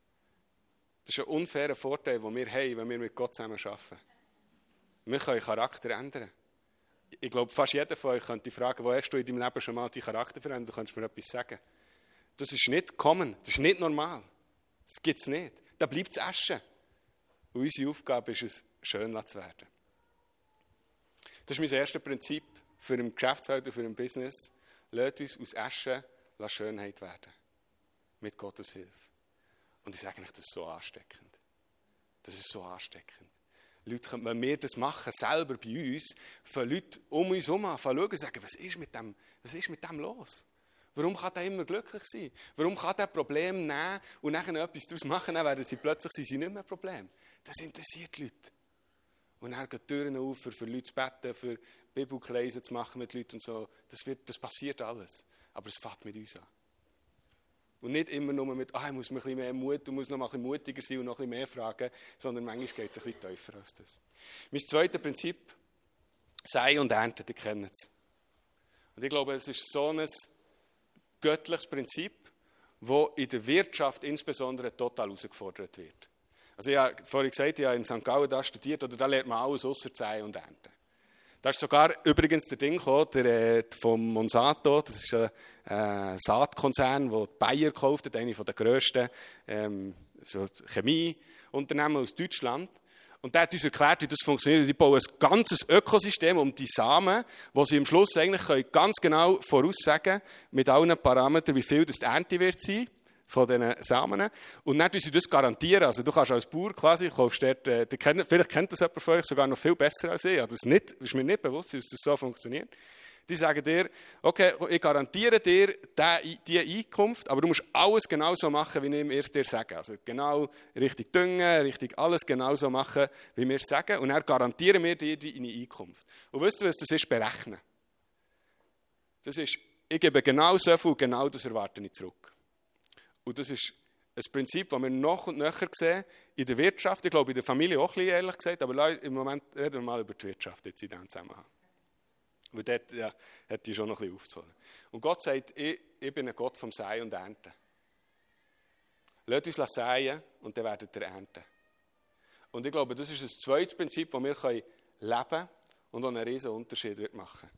Das ist ein unfairer Vorteil, den wir haben, wenn wir mit Gott zusammen arbeiten. Wir können Charakter ändern. Ich glaube, fast jeder von euch könnte fragen, wo hast du in deinem Leben schon mal deinen Charakter verändert? Du kannst mir etwas sagen. Das ist nicht common, das ist nicht normal. Das gibt es nicht. Da bleibt es Asche. Und unsere Aufgabe ist es, schön zu werden. Das ist mein erstes Prinzip für ein Geschäftsfeld und für ein Business. Lasst uns aus Asche Schönheit werden. mit Gottes Hilfe. Und ich sage euch, das ist so ansteckend. Das ist so ansteckend. Leute, wenn wir das machen, selber bei uns, von Leuten um uns herum anfangen und sagen, was ist mit dem los? Warum kann der immer glücklich sein? Warum kann der Problem nehmen und nachher etwas daraus machen, dann werden sie plötzlich nicht mehr ein Problem. Das interessiert die Leute. Und dann gehen die Türen auf, für Leute zu beten, für Bibelkreise zu machen mit Leuten und so. Das passiert alles. Aber es fängt mit uns an. Und nicht immer nur mit, ich muss mir ein bisschen mehr Mut und muss noch mal ein bisschen mutiger sein und noch ein bisschen mehr fragen, sondern manchmal geht es ein bisschen tiefer als das. Mein zweites Prinzip, Säen und Ernten, ihr kennt es. Und ich glaube, es ist so ein göttliches Prinzip, das in der Wirtschaft insbesondere total herausgefordert wird. Also ich habe vorhin gesagt, ich habe in St. Gallen da studiert, oder da lernt man alles ausser Säen und Ernten. Da ist sogar übrigens der Ding gekommen, vom Monsanto, das ist ein Saatkonzern, der Bayer gekauft hat, einer der grössten so Chemieunternehmen aus Deutschland. Und der hat uns erklärt, wie das funktioniert. Die bauen ein ganzes Ökosystem um die Samen, wo sie am Schluss eigentlich ganz genau voraussagen mit allen Parametern, wie viel das die Ernte wird sein von diesen Samen. Und dann tun sie das garantieren. Also du kannst als Bauer quasi, kaufst dort, vielleicht kennt das jemand von euch sogar noch viel besser als ich. Das ist mir nicht bewusst, dass das so funktioniert. Die sagen dir, okay, ich garantiere dir diese Einkunft, aber du musst alles genauso machen, wie ich mir erst dir sage. Also genau richtig düngen, richtig alles genauso machen, wie wir es sagen. Und dann garantieren wir dir deine Einkunft. Und wisst ihr, was das ist? Berechnen. Das ist, ich gebe genau so viel, genau das erwarte ich zurück. Und das ist ein Prinzip, das wir noch und nöcher sehen in der Wirtschaft. Ich glaube, in der Familie auch ein bisschen, ehrlich gesagt, aber im Moment reden wir mal über die Wirtschaft jetzt in diesem Zusammenhang. Weil dort hat die schon noch ein bisschen aufzuholen. Und Gott sagt, ich bin ein Gott vom Säen und Ernten. Lasst uns säen und dann werdet ihr ernten. Und ich glaube, das ist ein zweites Prinzip, das wir leben können und einen riesen Unterschied machen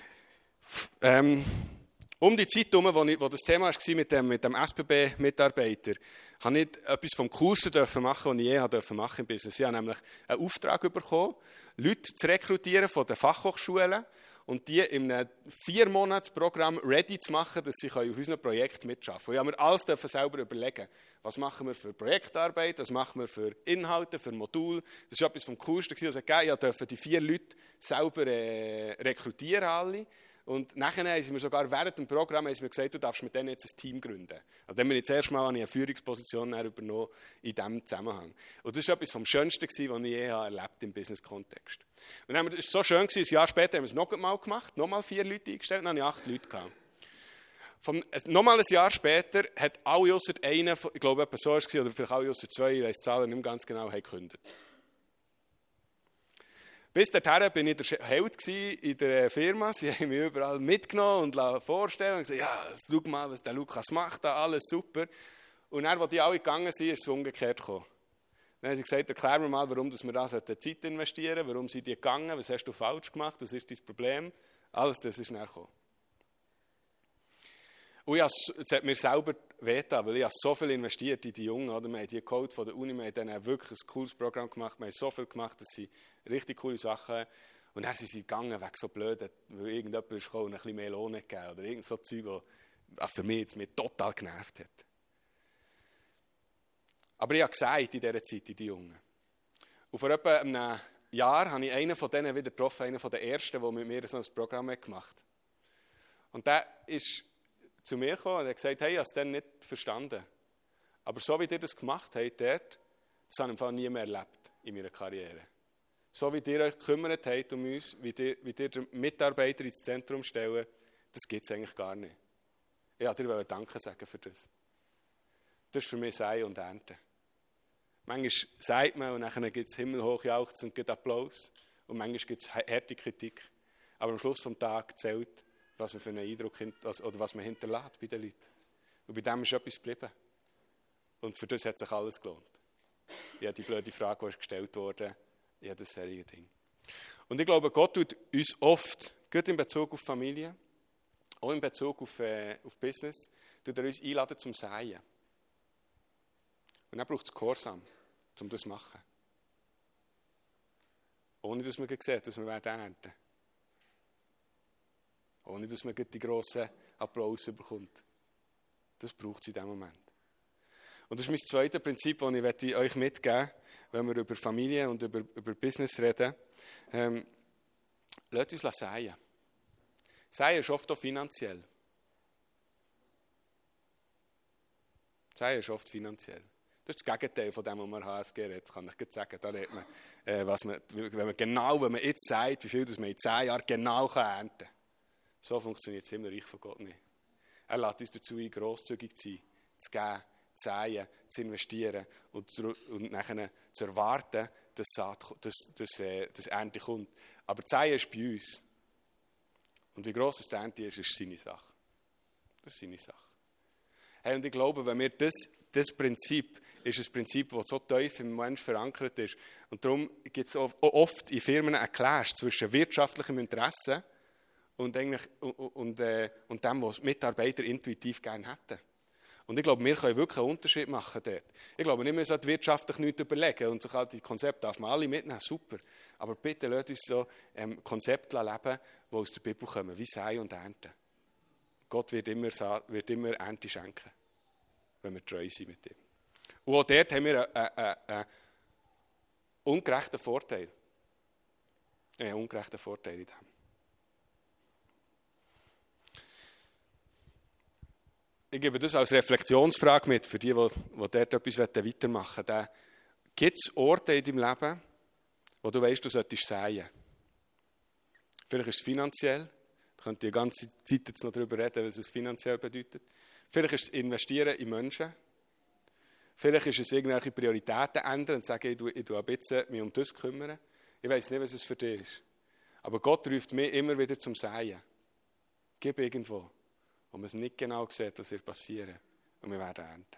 wird. Um die Zeit herum, wo das Thema war mit dem SBB-Mitarbeiter, habe ich etwas vom Coolsten machen, was ich je machen im Business. Ich habe nämlich einen Auftrag bekommen, Leute zu rekrutieren von den Fachhochschulen und die in einem 4-Monats-Programm ready zu machen, dass sie auf unserem Projekt mitarbeiten können. Ich habe mir alles selber überlegen. Was machen wir für Projektarbeit, was machen wir für Inhalte, für Module. Das war etwas vom Coolsten, was es gab. Ich durfte die 4 Leute selber rekrutieren alle. Und nachher haben sie mir sogar während dem Programm gesagt, du darfst mit denen jetzt ein Team gründen. Also dann habe ich das erste Mal eine Führungsposition übernommen in diesem Zusammenhang. Und das war etwas vom Schönsten, was ich je erlebt im Business-Kontext. Und dann, das war so schön, ein Jahr später haben wir es noch mal gemacht, nochmal 4 Leute eingestellt, dann hatte ich 8 Leute gehabt. Nochmal ein Jahr später hat alle ausser einen, ich glaube etwa so war es, oder vielleicht alle ausser 2, ich weiss die Zahlen nicht mehr ganz genau, gekündigt. Bis dahin war ich der Held in der Firma. Sie haben mich überall mitgenommen und vorstellen und gesagt, ja, schau mal, was der Lukas macht, da alles super. Und dann, als die alle gegangen sind, ist es umgekehrt gekommen. Dann haben sie gesagt, erklär mir mal, warum wir da Zeit investieren sollten, warum sind die gegangen, was hast du falsch gemacht, was ist dein Problem. Alles das ist dann gekommen. Und es hat mir selber wehgetan, weil ich so viel investiert in die Jungen. Oder? Wir haben die geholt von der Uni, wir haben dann wirklich ein cooles Programm gemacht, wir haben so viel gemacht, dass sie richtig coole Sachen haben. Und dann sind sie gegangen, weg so blöd, weil irgendjemand ist gekommen und ein bisschen mehr Lohn gegeben oder irgend so Zeug, das für mich jetzt mich total genervt hat. Aber ich habe gesagt in dieser Zeit, in die Jungen. Und vor etwa einem Jahr habe ich einen von denen wieder getroffen, einen von den ersten, der mit mir so ein Programm gemacht hat. Und der ist zu mir gekommen und hat gesagt, hey, ich habe es dann nicht verstanden. Aber so wie ihr das gemacht habt dort, das habe ich im Fall nie mehr erlebt in meiner Karriere. So wie ihr euch gekümmert habt um uns, wie ihr den Mitarbeiter ins Zentrum stellen, das gibt es eigentlich gar nicht. Ich wollte dir Danke sagen für das. Das ist für mich Säen und Ernten. Manchmal sagt man und dann gibt es himmelhoch Jauchzen und gibt Applaus. Und manchmal gibt es harte Kritik. Aber am Schluss des Tages zählt, was man für einen Eindruck oder was man hinterlässt bei den Leuten. Und bei dem ist etwas geblieben. Und für das hat sich alles gelohnt. Ich habe die blöde Frage, die gestellt wurde, ich habe das solche Ding. Und ich glaube, Gott tut uns oft, gerade in Bezug auf Familie, auch in Bezug auf Business, tut er uns einladen zum Säen. Und dann braucht es Gehorsam, um das zu machen. Ohne dass man sieht, dass wir ernten werden. Ohne dass man die grossen Applaus bekommt. Das braucht es in diesem Moment. Und das ist mein zweites Prinzip, das ich euch mitgeben möchte, wenn wir über Familie und über Business reden. Lasst uns säen. Säen ist oft auch finanziell. Säen ist oft finanziell. Das ist das Gegenteil von dem, was man HSG redet. Das kann ich gleich sagen. Da redet man, wenn man jetzt sagt, wie viel man in 10 Jahren genau ernten kann. So funktioniert das Himmelreich von Gott nicht. Er lädt uns dazu ein, grosszügig zu sein, zu geben, zu säen, zu investieren und nachher zu erwarten, dass Ernte kommt. Aber das Säen ist bei uns. Und wie gross die Ernte ist, ist seine Sache. Das ist seine Sache. Hey, und ich glaube, wenn wir das Prinzip ist ein Prinzip, das so tief im Menschen verankert ist. Und darum gibt es auch oft in Firmen einen Clash zwischen wirtschaftlichem Interesse und dem, was Mitarbeiter intuitiv gerne hätten. Und ich glaube, wir können wirklich einen Unterschied machen dort. Ich glaube nicht, man sollte wirtschaftlich nichts überlegen und sich halt die Konzepte darf man alle mitnehmen, super. Aber bitte lasst uns so Konzepte leben, die aus der Bibel kommen, wie Säen und Ernten. Gott wird immer Ernte schenken, wenn wir treu sind mit ihm. Und auch dort haben wir einen ungerechten Vorteil. Einen ungerechten Vorteil in dem. Ich gebe das als Reflexionsfrage mit, für die dort etwas weitermachen wollen. Gibt es Orte in deinem Leben, wo du weißt, du solltest säen? Vielleicht ist es finanziell. Da könnt ihr die ganze Zeit jetzt noch darüber reden, was es finanziell bedeutet. Vielleicht ist es investieren in Menschen. Vielleicht ist es irgendwelche Prioritäten ändern und sagen, ich tue ein bisschen mich um das kümmern. Ich weiß nicht, was es für dich ist. Aber Gott ruft mich immer wieder zum Säen. Gib irgendwo, wo man es nicht genau sieht, was wird passieren. Und wir werden ernten.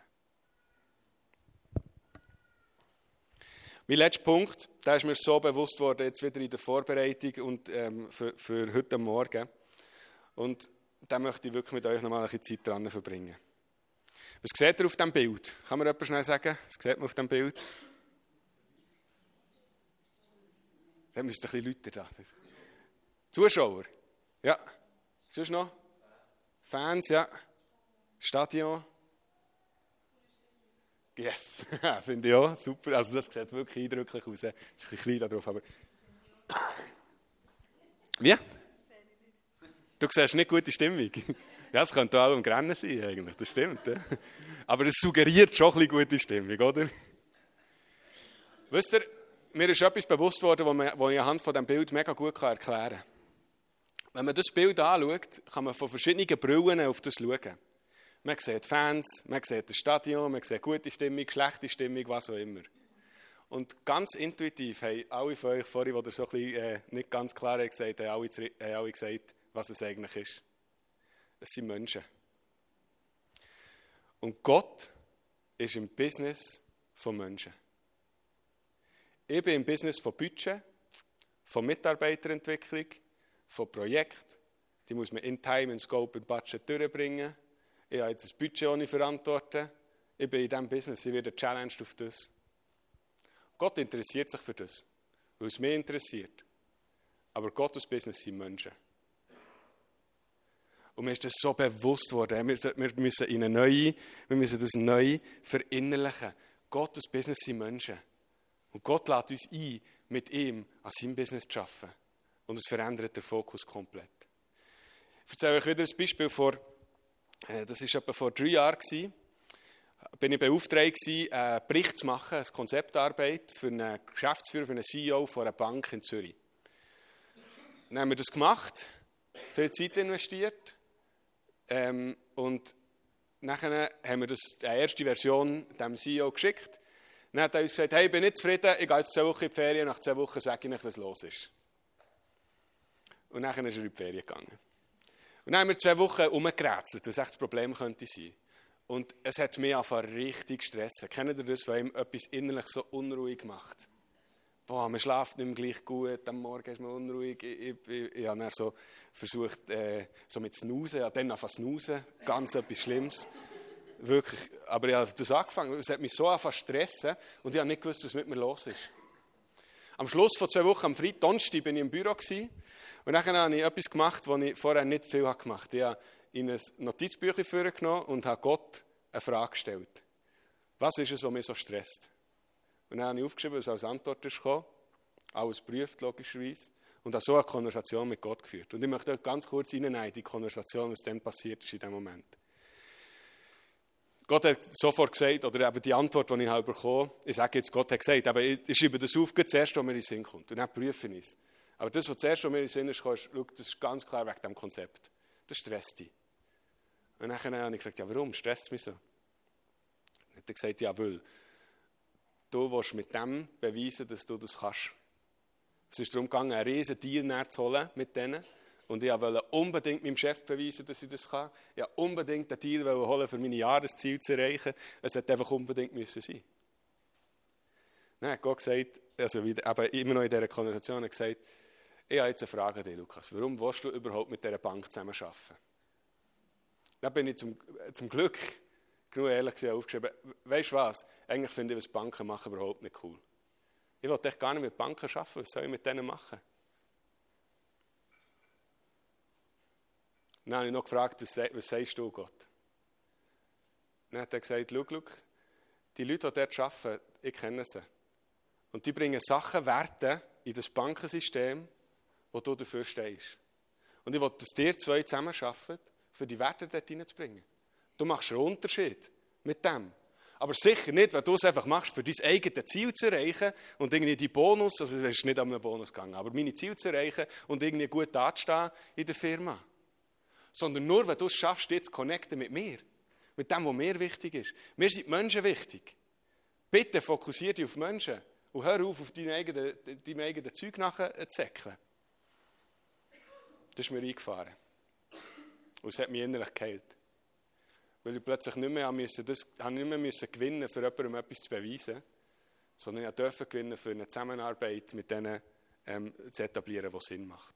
Mein letzter Punkt, der ist mir so bewusst worden, jetzt wieder in der Vorbereitung und für heute Morgen. Und da möchte ich wirklich mit euch noch mal ein bisschen Zeit dran verbringen. Was seht ihr auf diesem Bild? Kann mir jemand schnell sagen? Was sieht man auf diesem Bild? Da müssten ein bisschen Leute da. Zuschauer? Ja. Sonst noch? Fans, ja. Stadion? Yes, finde ich auch. Super. Also das sieht wirklich eindrücklich aus. Es ist ein bisschen klein da drauf, aber... Wie? Du siehst nicht gute Stimmung. Ja, es könnte auch am Grennen sein, eigentlich. Das stimmt. Ja. Aber es suggeriert schon ein bisschen gute Stimmung, oder? Wisst ihr, mir ist etwas bewusst worden, das ich anhand von diesem Bild mega gut erklären kann. Wenn man das Bild anschaut, kann man von verschiedenen Brillen auf das schauen. Man sieht Fans, man sieht das Stadion, man sieht gute Stimmung, schlechte Stimmung, was auch immer. Und ganz intuitiv haben alle von euch vorhin, die so ein bisschen nicht ganz klar haben gesagt, haben alle gesagt, was es eigentlich ist. Es sind Menschen. Und Gott ist im Business von Menschen. Ich bin im Business von Budget, von Mitarbeiterentwicklung, von Projekten. Die muss man in Time, in Scope, in Budget durchbringen. Ich habe jetzt ein Budget, das ich verantworte. Ich bin in diesem Business, ich werde challenged auf das. Gott interessiert sich für das, weil es mich interessiert. Aber Gottes Business sind Menschen. Und mir ist das so bewusst worden. Wir müssen das neu verinnerlichen. Gottes Business sind Menschen. Und Gott lädt uns ein, mit ihm an seinem Business zu arbeiten. Und es verändert den Fokus komplett. Ich erzähle euch wieder ein Beispiel das war etwa vor 3 Jahren. Bin ich beauftragt, einen Bericht zu machen, eine Konzeptarbeit für einen Geschäftsführer, für einen CEO von einer Bank in Zürich. Dann haben wir das gemacht, viel Zeit investiert und nachher haben wir die erste Version dem CEO geschickt. Dann hat er uns gesagt, hey, ich bin nicht zufrieden, ich gehe jetzt 2 Wochen in die Ferien, nach 2 Wochen sage ich euch, was los ist. Und dann ist er in die Ferien gegangen. Und dann haben wir 2 Wochen umgerätselt, was echt das Problem könnte sein. Und es hat mich einfach richtig stressen. Kennt ihr das, weil ihm etwas innerlich so unruhig macht? Boah, man schläft nicht mehr gleich gut, am Morgen ist man unruhig. Ich habe dann so versucht, so mit Snoozen, ich habe dann angefangen zu snoozen, ganz etwas Schlimmes. Wirklich, aber ich habe das angefangen, es hat mich so angefangen zu stressen und ich habe nicht gewusst, was mit mir los ist. Am Schluss von 2 Wochen, am Donnerstag, bin ich im Büro gewesen, und dann habe ich etwas gemacht, was ich vorher nicht viel gemacht habe. Ich habe in ein Notizbüchlein vorgenommen und habe Gott eine Frage gestellt. Was ist es, was mich so stresst? Und dann habe ich aufgeschrieben, was als Antwort ist gekommen. Alles geprüft, logischerweise. Und habe so eine Konversation mit Gott geführt. Und ich möchte euch ganz kurz reinnehmen in die Konversation, was dann passiert ist in diesem Moment. Gott hat sofort gesagt, oder eben die Antwort, die ich bekommen habe, ich sage jetzt, Gott hat gesagt, aber ich schreibe das auf, zuerst, was mir in den Sinn kommt. Und dann prüfe ich es. Aber das, was zuerst, was mir in den Sinn ist, schau, das ist ganz klar wegen diesem Konzept. Das stresst dich. Und dann habe ich gesagt, ja, warum stresst es mich so? Dann hat er gesagt, ja, weil du willst mit dem beweisen, dass du das kannst. Es ist darum gegangen, einen riesen Deal zu holen mit denen. Und ich wollte unbedingt meinem Chef beweisen, dass ich das kann. Ich wollte unbedingt einen Deal holen, um meine Jahresziele zu erreichen. Es hätte einfach unbedingt müssen sein. Dann hat Gott gesagt, also eben immer noch in dieser Konversation, gesagt, ich habe jetzt eine Frage an dich, Lukas. Warum willst du überhaupt mit dieser Bank zusammenarbeiten? Dann bin ich zum Glück genug ehrlich gesagt aufgeschrieben, weisst du was, eigentlich finde ich, was Banken machen, überhaupt nicht cool. Ich will echt gar nicht mit Banken arbeiten, was soll ich mit denen machen? Dann habe ich noch gefragt, was sagst du, Gott? Dann hat er gesagt, schau, die Leute, die dort arbeiten, ich kenne sie. Und die bringen Sachen, Werte in das Bankensystem, wo du dafür stehst. Und ich will, dass ihr zwei zusammen arbeiten, für die Werte dort hineinzubringen. Du machst einen Unterschied mit dem. Aber sicher nicht, wenn du es einfach machst, für dein eigenes Ziel zu erreichen und irgendwie die Bonus, also es ist nicht an einem Bonus gegangen, aber meine Ziele zu erreichen und irgendwie gut dazustehen in der Firma. Sondern nur, wenn du es schaffst, dich zu connecten mit mir. Mit dem, was mir wichtig ist. Mir sind Menschen wichtig. Bitte fokussiere dich auf Menschen und hör auf deinem eigenen Zeug nachzusäckeln. Das ist mir eingefahren. Und es hat mich innerlich geheilt. Weil ich plötzlich nicht mehr gewinnen für jemandem etwas zu beweisen, sondern ich durfte gewinnen, für eine Zusammenarbeit mit denen zu etablieren, die Sinn macht.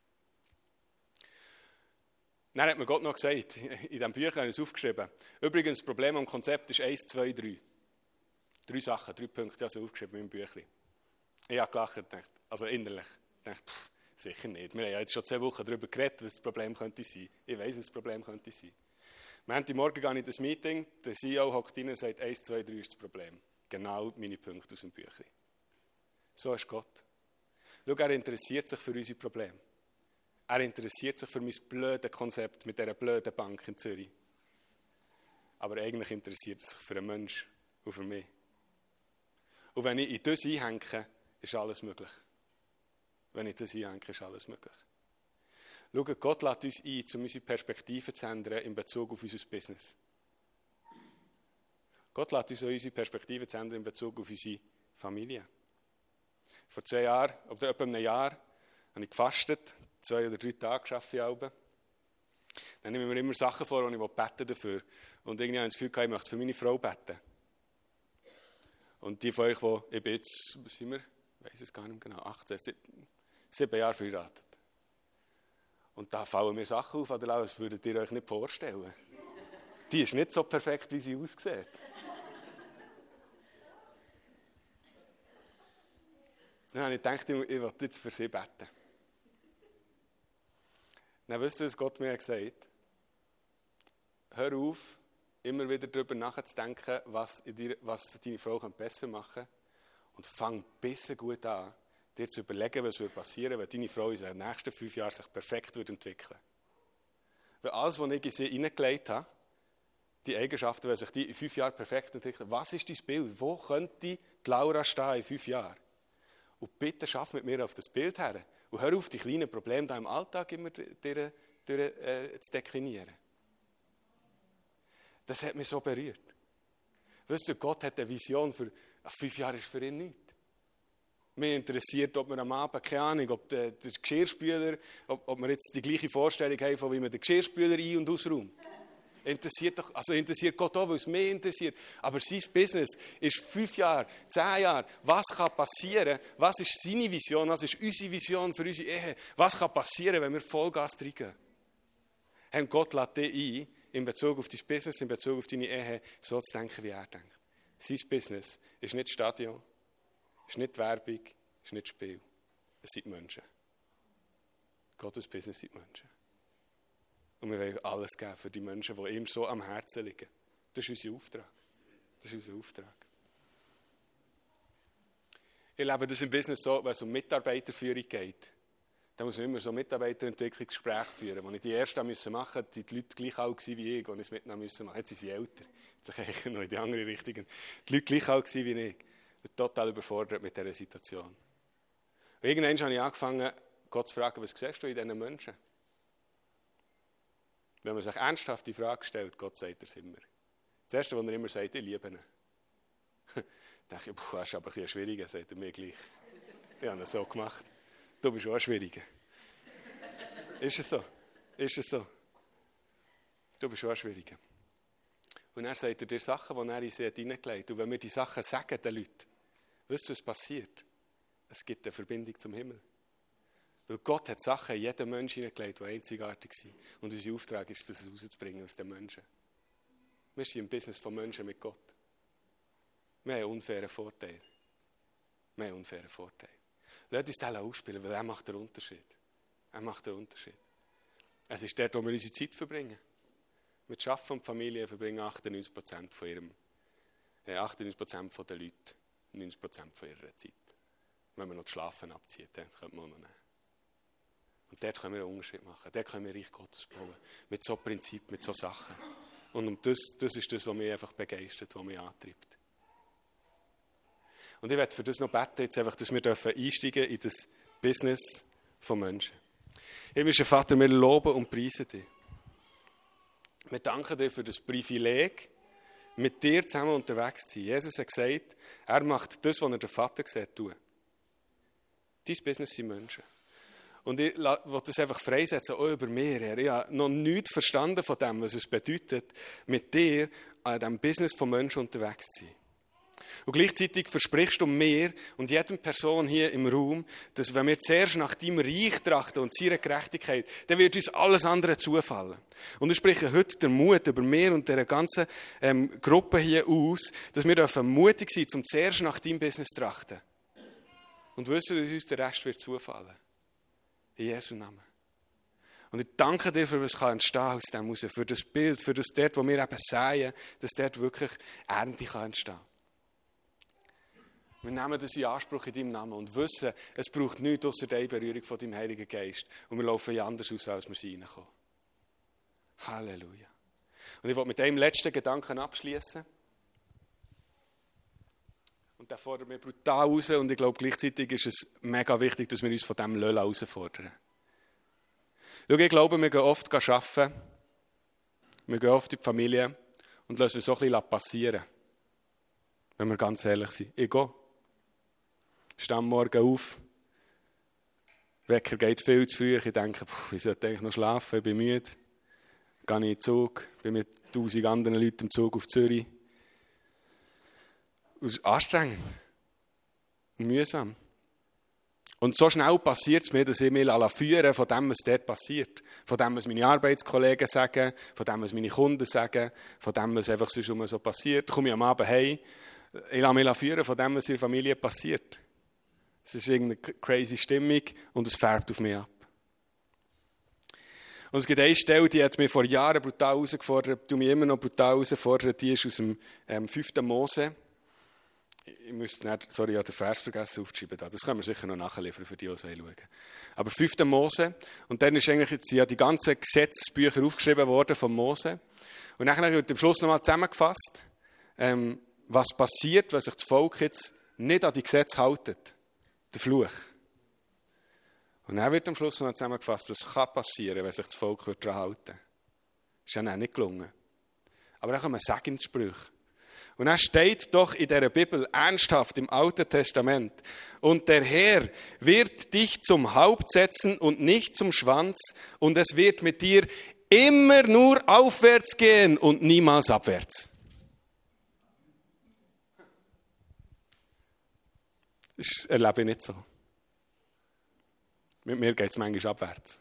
Dann hat mir Gott noch gesagt, in diesem Büchlein habe ich es aufgeschrieben, übrigens, das Problem am Konzept ist 1, 2, 3. 3 Sachen, 3 Punkte, also aufgeschrieben in meinem Büchlein. Ich habe gelacht, gedacht, also innerlich. Ich dachte, sicher nicht. Wir haben ja jetzt schon 2 Wochen darüber geredet, was das Problem könnte sein. Ich weiss, was das Problem könnte sein. Montagmorgen gehe ich in das Meeting, der CEO hockt rein und sagt, 1, 2, 3 ist das Problem. Genau meine Punkte aus dem Büchlein. So ist Gott. Schau, er interessiert sich für unsere Probleme. Er interessiert sich für mein blödes Konzept mit dieser blöden Bank in Zürich. Aber eigentlich interessiert er sich für einen Menschen und für mich. Und wenn ich in das einhänge, ist alles möglich. Wenn ich das einhänge, ist alles möglich. Schau, Gott lädt uns ein, um unsere Perspektive zu ändern in Bezug auf unser Business. Gott lädt uns auch unsere Perspektive zu ändern in Bezug auf unsere Familie. Vor 2 Jahren, oder etwa einem Jahr, habe ich gefastet, 2 oder 3 Tage arbeite ich. Dann nehme ich mir immer Sachen vor, die ich beten dafür. Und irgendwie habe ich das Gefühl, ich möchte für meine Frau beten. Und die von euch, die ich bin jetzt, was sind wir? Ich weiß es gar nicht genau, 18, 7 Jahre verheiratet. Und da fallen mir Sachen auf, das würdet ihr euch nicht vorstellen. Die ist nicht so perfekt, wie sie aussieht. Dann habe ich gedacht, ich will jetzt für sie beten. Dann wisst ihr, was Gott mir gesagt hat? Hör auf, immer wieder darüber nachzudenken, was deine Frau besser machen kann. Und fang besser gut an, dir zu überlegen, was passieren würde, wenn deine Frau in den nächsten 5 Jahren sich perfekt entwickeln würde. Weil alles, was ich in sie hineingelegt habe, die Eigenschaften, wenn sich die in 5 Jahren perfekt entwickeln, was ist dein Bild? Wo könnte die Laura stehen in 5 Jahren? Und bitte schaff mit mir auf das Bild her. Und hör auf, die kleinen Probleme da im Alltag immer zu deklinieren. Das hat mich so berührt. Weißt du, Gott hat eine Vision für 5 Jahre ist für ihn nichts. Mich interessiert, ob wir am Abend, keine Ahnung, ob der Geschirrspüler, ob wir jetzt die gleiche Vorstellung haben, von wie man den Geschirrspüler ein- und ausräumt. Interessiert Gott auch, weil es mich interessiert. Aber sein Business ist 5 Jahre, 10 Jahre. Was kann passieren? Was ist seine Vision? Was ist unsere Vision für unsere Ehe? Was kann passieren, wenn wir Vollgas reingehen? Und Gott lädt dich ein, in Bezug auf dein Business, in Bezug auf deine Ehe, so zu denken, wie er denkt. Sein Business ist nicht Stadion, ist nicht Werbung, ist nicht Spiel. Es sind Menschen. Gottes Business sind Menschen. Und wir wollen alles geben für die Menschen, die ihm so am Herzen liegen. Das ist unser Auftrag. Das ist unser Auftrag. Ich lebe das im Business so, wenn es um Mitarbeiterführung geht. Da muss man immer so Mitarbeiterentwicklungsgespräche führen. Als ich die ersten machen musste, waren die Leute gleich alt wie ich, als ich es mitnehmen musste. Jetzt sind sie älter. Jetzt gehe ich noch in die andere Richtung. Die Leute gleich alt wie ich. Ich bin total überfordert mit dieser Situation. Und irgendwann habe ich angefangen, Gott zu fragen, was siehst du in diesen Menschen? Wenn man sich ernsthaft die Frage stellt, Gott sagt es immer. Das Erste, was er immer sagt, ich liebe ihn. Da dachte ich, das ist aber ein bisschen schwieriger, sagt er mir gleich. Ich habe es so gemacht. Du bist auch schwieriger. Ist es so? Ist es so? Du bist auch schwieriger. Und er sagt dir Sachen, die er in sie hineingelegt hat. Und wenn wir die Sachen sagen den Leuten, weißt du, was passiert? Es gibt eine Verbindung zum Himmel. Weil Gott hat Sachen in jeden Menschen hineingelegt, die einzigartig sind. Und unser Auftrag ist, das rauszubringen aus den Menschen. Wir sind im Business von Menschen mit Gott. Wir haben einen unfairen Vorteil. Wir haben einen unfairen Vorteil. Lass uns das ausspielen, weil er macht den Unterschied. Er macht den Unterschied. Es ist dort, wo wir unsere Zeit verbringen. Mit Arbeiten und Familie verbringen 98% von ihrem, 98% der Leute 90% von ihrer Zeit. Wenn man noch das Schlafen abzieht, dann könnte man auch noch nehmen. Und dort können wir einen Unterschied machen. Dort können wir Reich Gottes bauen. Mit so Prinzipien, mit so Sachen. Und das ist das, was mich einfach begeistert, was mich antreibt. Und ich werde für das noch beten, jetzt einfach, dass wir einsteigen in das Business von Menschen. Himmlischer Vater, wir loben und preisen dich. Wir danken dir für das Privileg, mit dir zusammen unterwegs zu sein. Jesus hat gesagt, er macht das, was er der Vater sieht, tun. Dein Business sind Menschen. Und ich will das einfach freisetzen, auch über mir, Herr. Ich habe noch nichts verstanden von dem, was es bedeutet, mit dir an diesem Business von Menschen unterwegs zu sein. Und gleichzeitig versprichst du mir und jedem Person hier im Raum, dass wenn wir zuerst nach deinem Reich trachten und seiner Gerechtigkeit, dann wird uns alles andere zufallen. Und ich spreche heute den Mut über mir und dieser ganzen Gruppe hier aus, dass wir mutig sein dürfen, um zuerst nach deinem Business zu trachten. Und wissen, dass uns der Rest wird zufallen. In Jesu Namen. Und ich danke dir, für was entstehen aus dem heraus, für das Bild, für das dort, wo wir eben säen, dass dort wirklich Ernte entstehen kann. Wir nehmen das in Anspruch in deinem Namen und wissen, es braucht nichts außer der Berührung von deinem Heiligen Geist. Und wir laufen ja anders aus, als wir reinkommen. Halleluja. Und ich will mit einem letzten Gedanken abschließen. Und der fordert mich brutal raus. Und ich glaube, gleichzeitig ist es mega wichtig, dass wir uns von diesem herausfordern. Schau, ich glaube, wir gehen oft arbeiten. Wir gehen oft in die Familie und lassen es so ein bisschen passieren. Wenn wir ganz ehrlich sind. Ich gehe. Stehe am Morgen auf. Wecker geht viel zu früh. Ich denke, ich sollte eigentlich noch schlafen, ich bin müde. Gehe in den Zug, bin mit 1000 anderen Leuten im Zug auf Zürich. Es ist anstrengend und mühsam. Und so schnell passiert es mir, dass ich mich führen von dem, was dort passiert. Von dem, was meine Arbeitskollegen sagen, von dem, was meine Kunden sagen, von dem, was einfach sonst so passiert. Dann komme ich am Abend heim, ich lasse mich führen von dem, was in der Familie passiert. Es ist irgendeine crazy Stimmung und es färbt auf mich ab. Und es gibt eine Stelle, die hat mich vor Jahren brutal herausgefordert, die mich immer noch brutal herausfordert, die ist aus dem 5. Mose. Ich müsste nicht, ich habe den Vers vergessen aufzuschreiben. Das können wir sicher noch nachliefern, für die, die schauen. Aber 5. Mose, und dann ist eigentlich jetzt ja die ganzen Gesetzesbücher aufgeschrieben worden von Mose. Und dann wird am Schluss nochmal zusammengefasst, was passiert, wenn sich das Volk jetzt nicht an die Gesetze haltet. Der Fluch. Und dann wird am Schluss noch zusammengefasst, was kann passieren, wenn sich das Volk daran halten. Das ist ja nicht gelungen. Aber dann kommen Segenssprüche. Und dann steht doch in der Bibel ernsthaft im Alten Testament: Und der Herr wird dich zum Haupt setzen und nicht zum Schwanz, und es wird mit dir immer nur aufwärts gehen und niemals abwärts. Das erlebe ich nicht so. Mit mir geht es manchmal abwärts.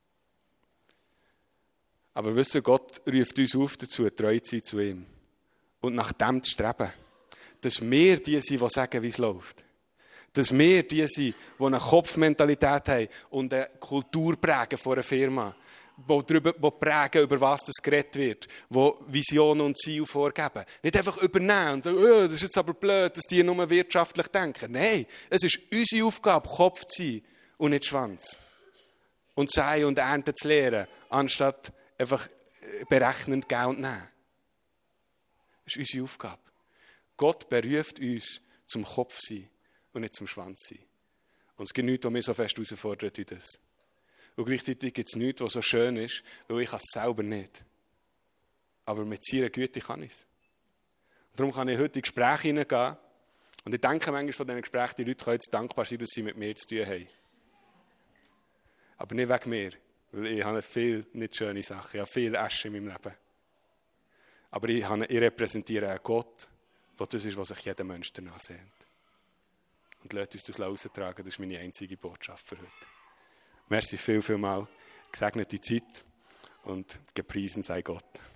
Aber wisst ihr, Gott ruft uns auf dazu, treu zu sein zu ihm. Und nach dem zu streben. Dass wir die sind, die sagen, wie es läuft. Dass wir die sind, die eine Kopfmentalität haben und eine Kultur prägen von einer Firma, die prägen, über was das geredet wird, die Visionen und Ziele vorgeben. Nicht einfach übernehmen und sagen, oh, das ist jetzt aber blöd, dass die nur wirtschaftlich denken. Nein, es ist unsere Aufgabe, Kopf zu sein und nicht Schwanz. Und Säen und Ernten zu lehren, anstatt einfach berechnend geben und nehmen. Das ist unsere Aufgabe. Gott beruft uns zum Kopf sein und nicht zum Schwanz sein. Und es gibt nichts, was mich so fest herausfordert wie das. Und gleichzeitig gibt es nichts, was so schön ist, weil ich es selber nicht. Aber mit seiner Güte kann ich es. Und darum kann ich heute in Gespräche hineingehen. Und ich denke manchmal von diesen Gesprächen, die Leute können jetzt dankbar sein, dass sie mit mir zu tun haben. Aber nicht wegen mir, weil ich habe viele nicht schöne Sachen, ich habe viel Asche in meinem Leben. Aber ich repräsentiere einen Gott, der das ist, was sich jeder Mensch danach sehnt. Und lasst uns das raustragen, das ist meine einzige Botschaft für heute. Merci viel mal, gesegnete Zeit und gepriesen sei Gott.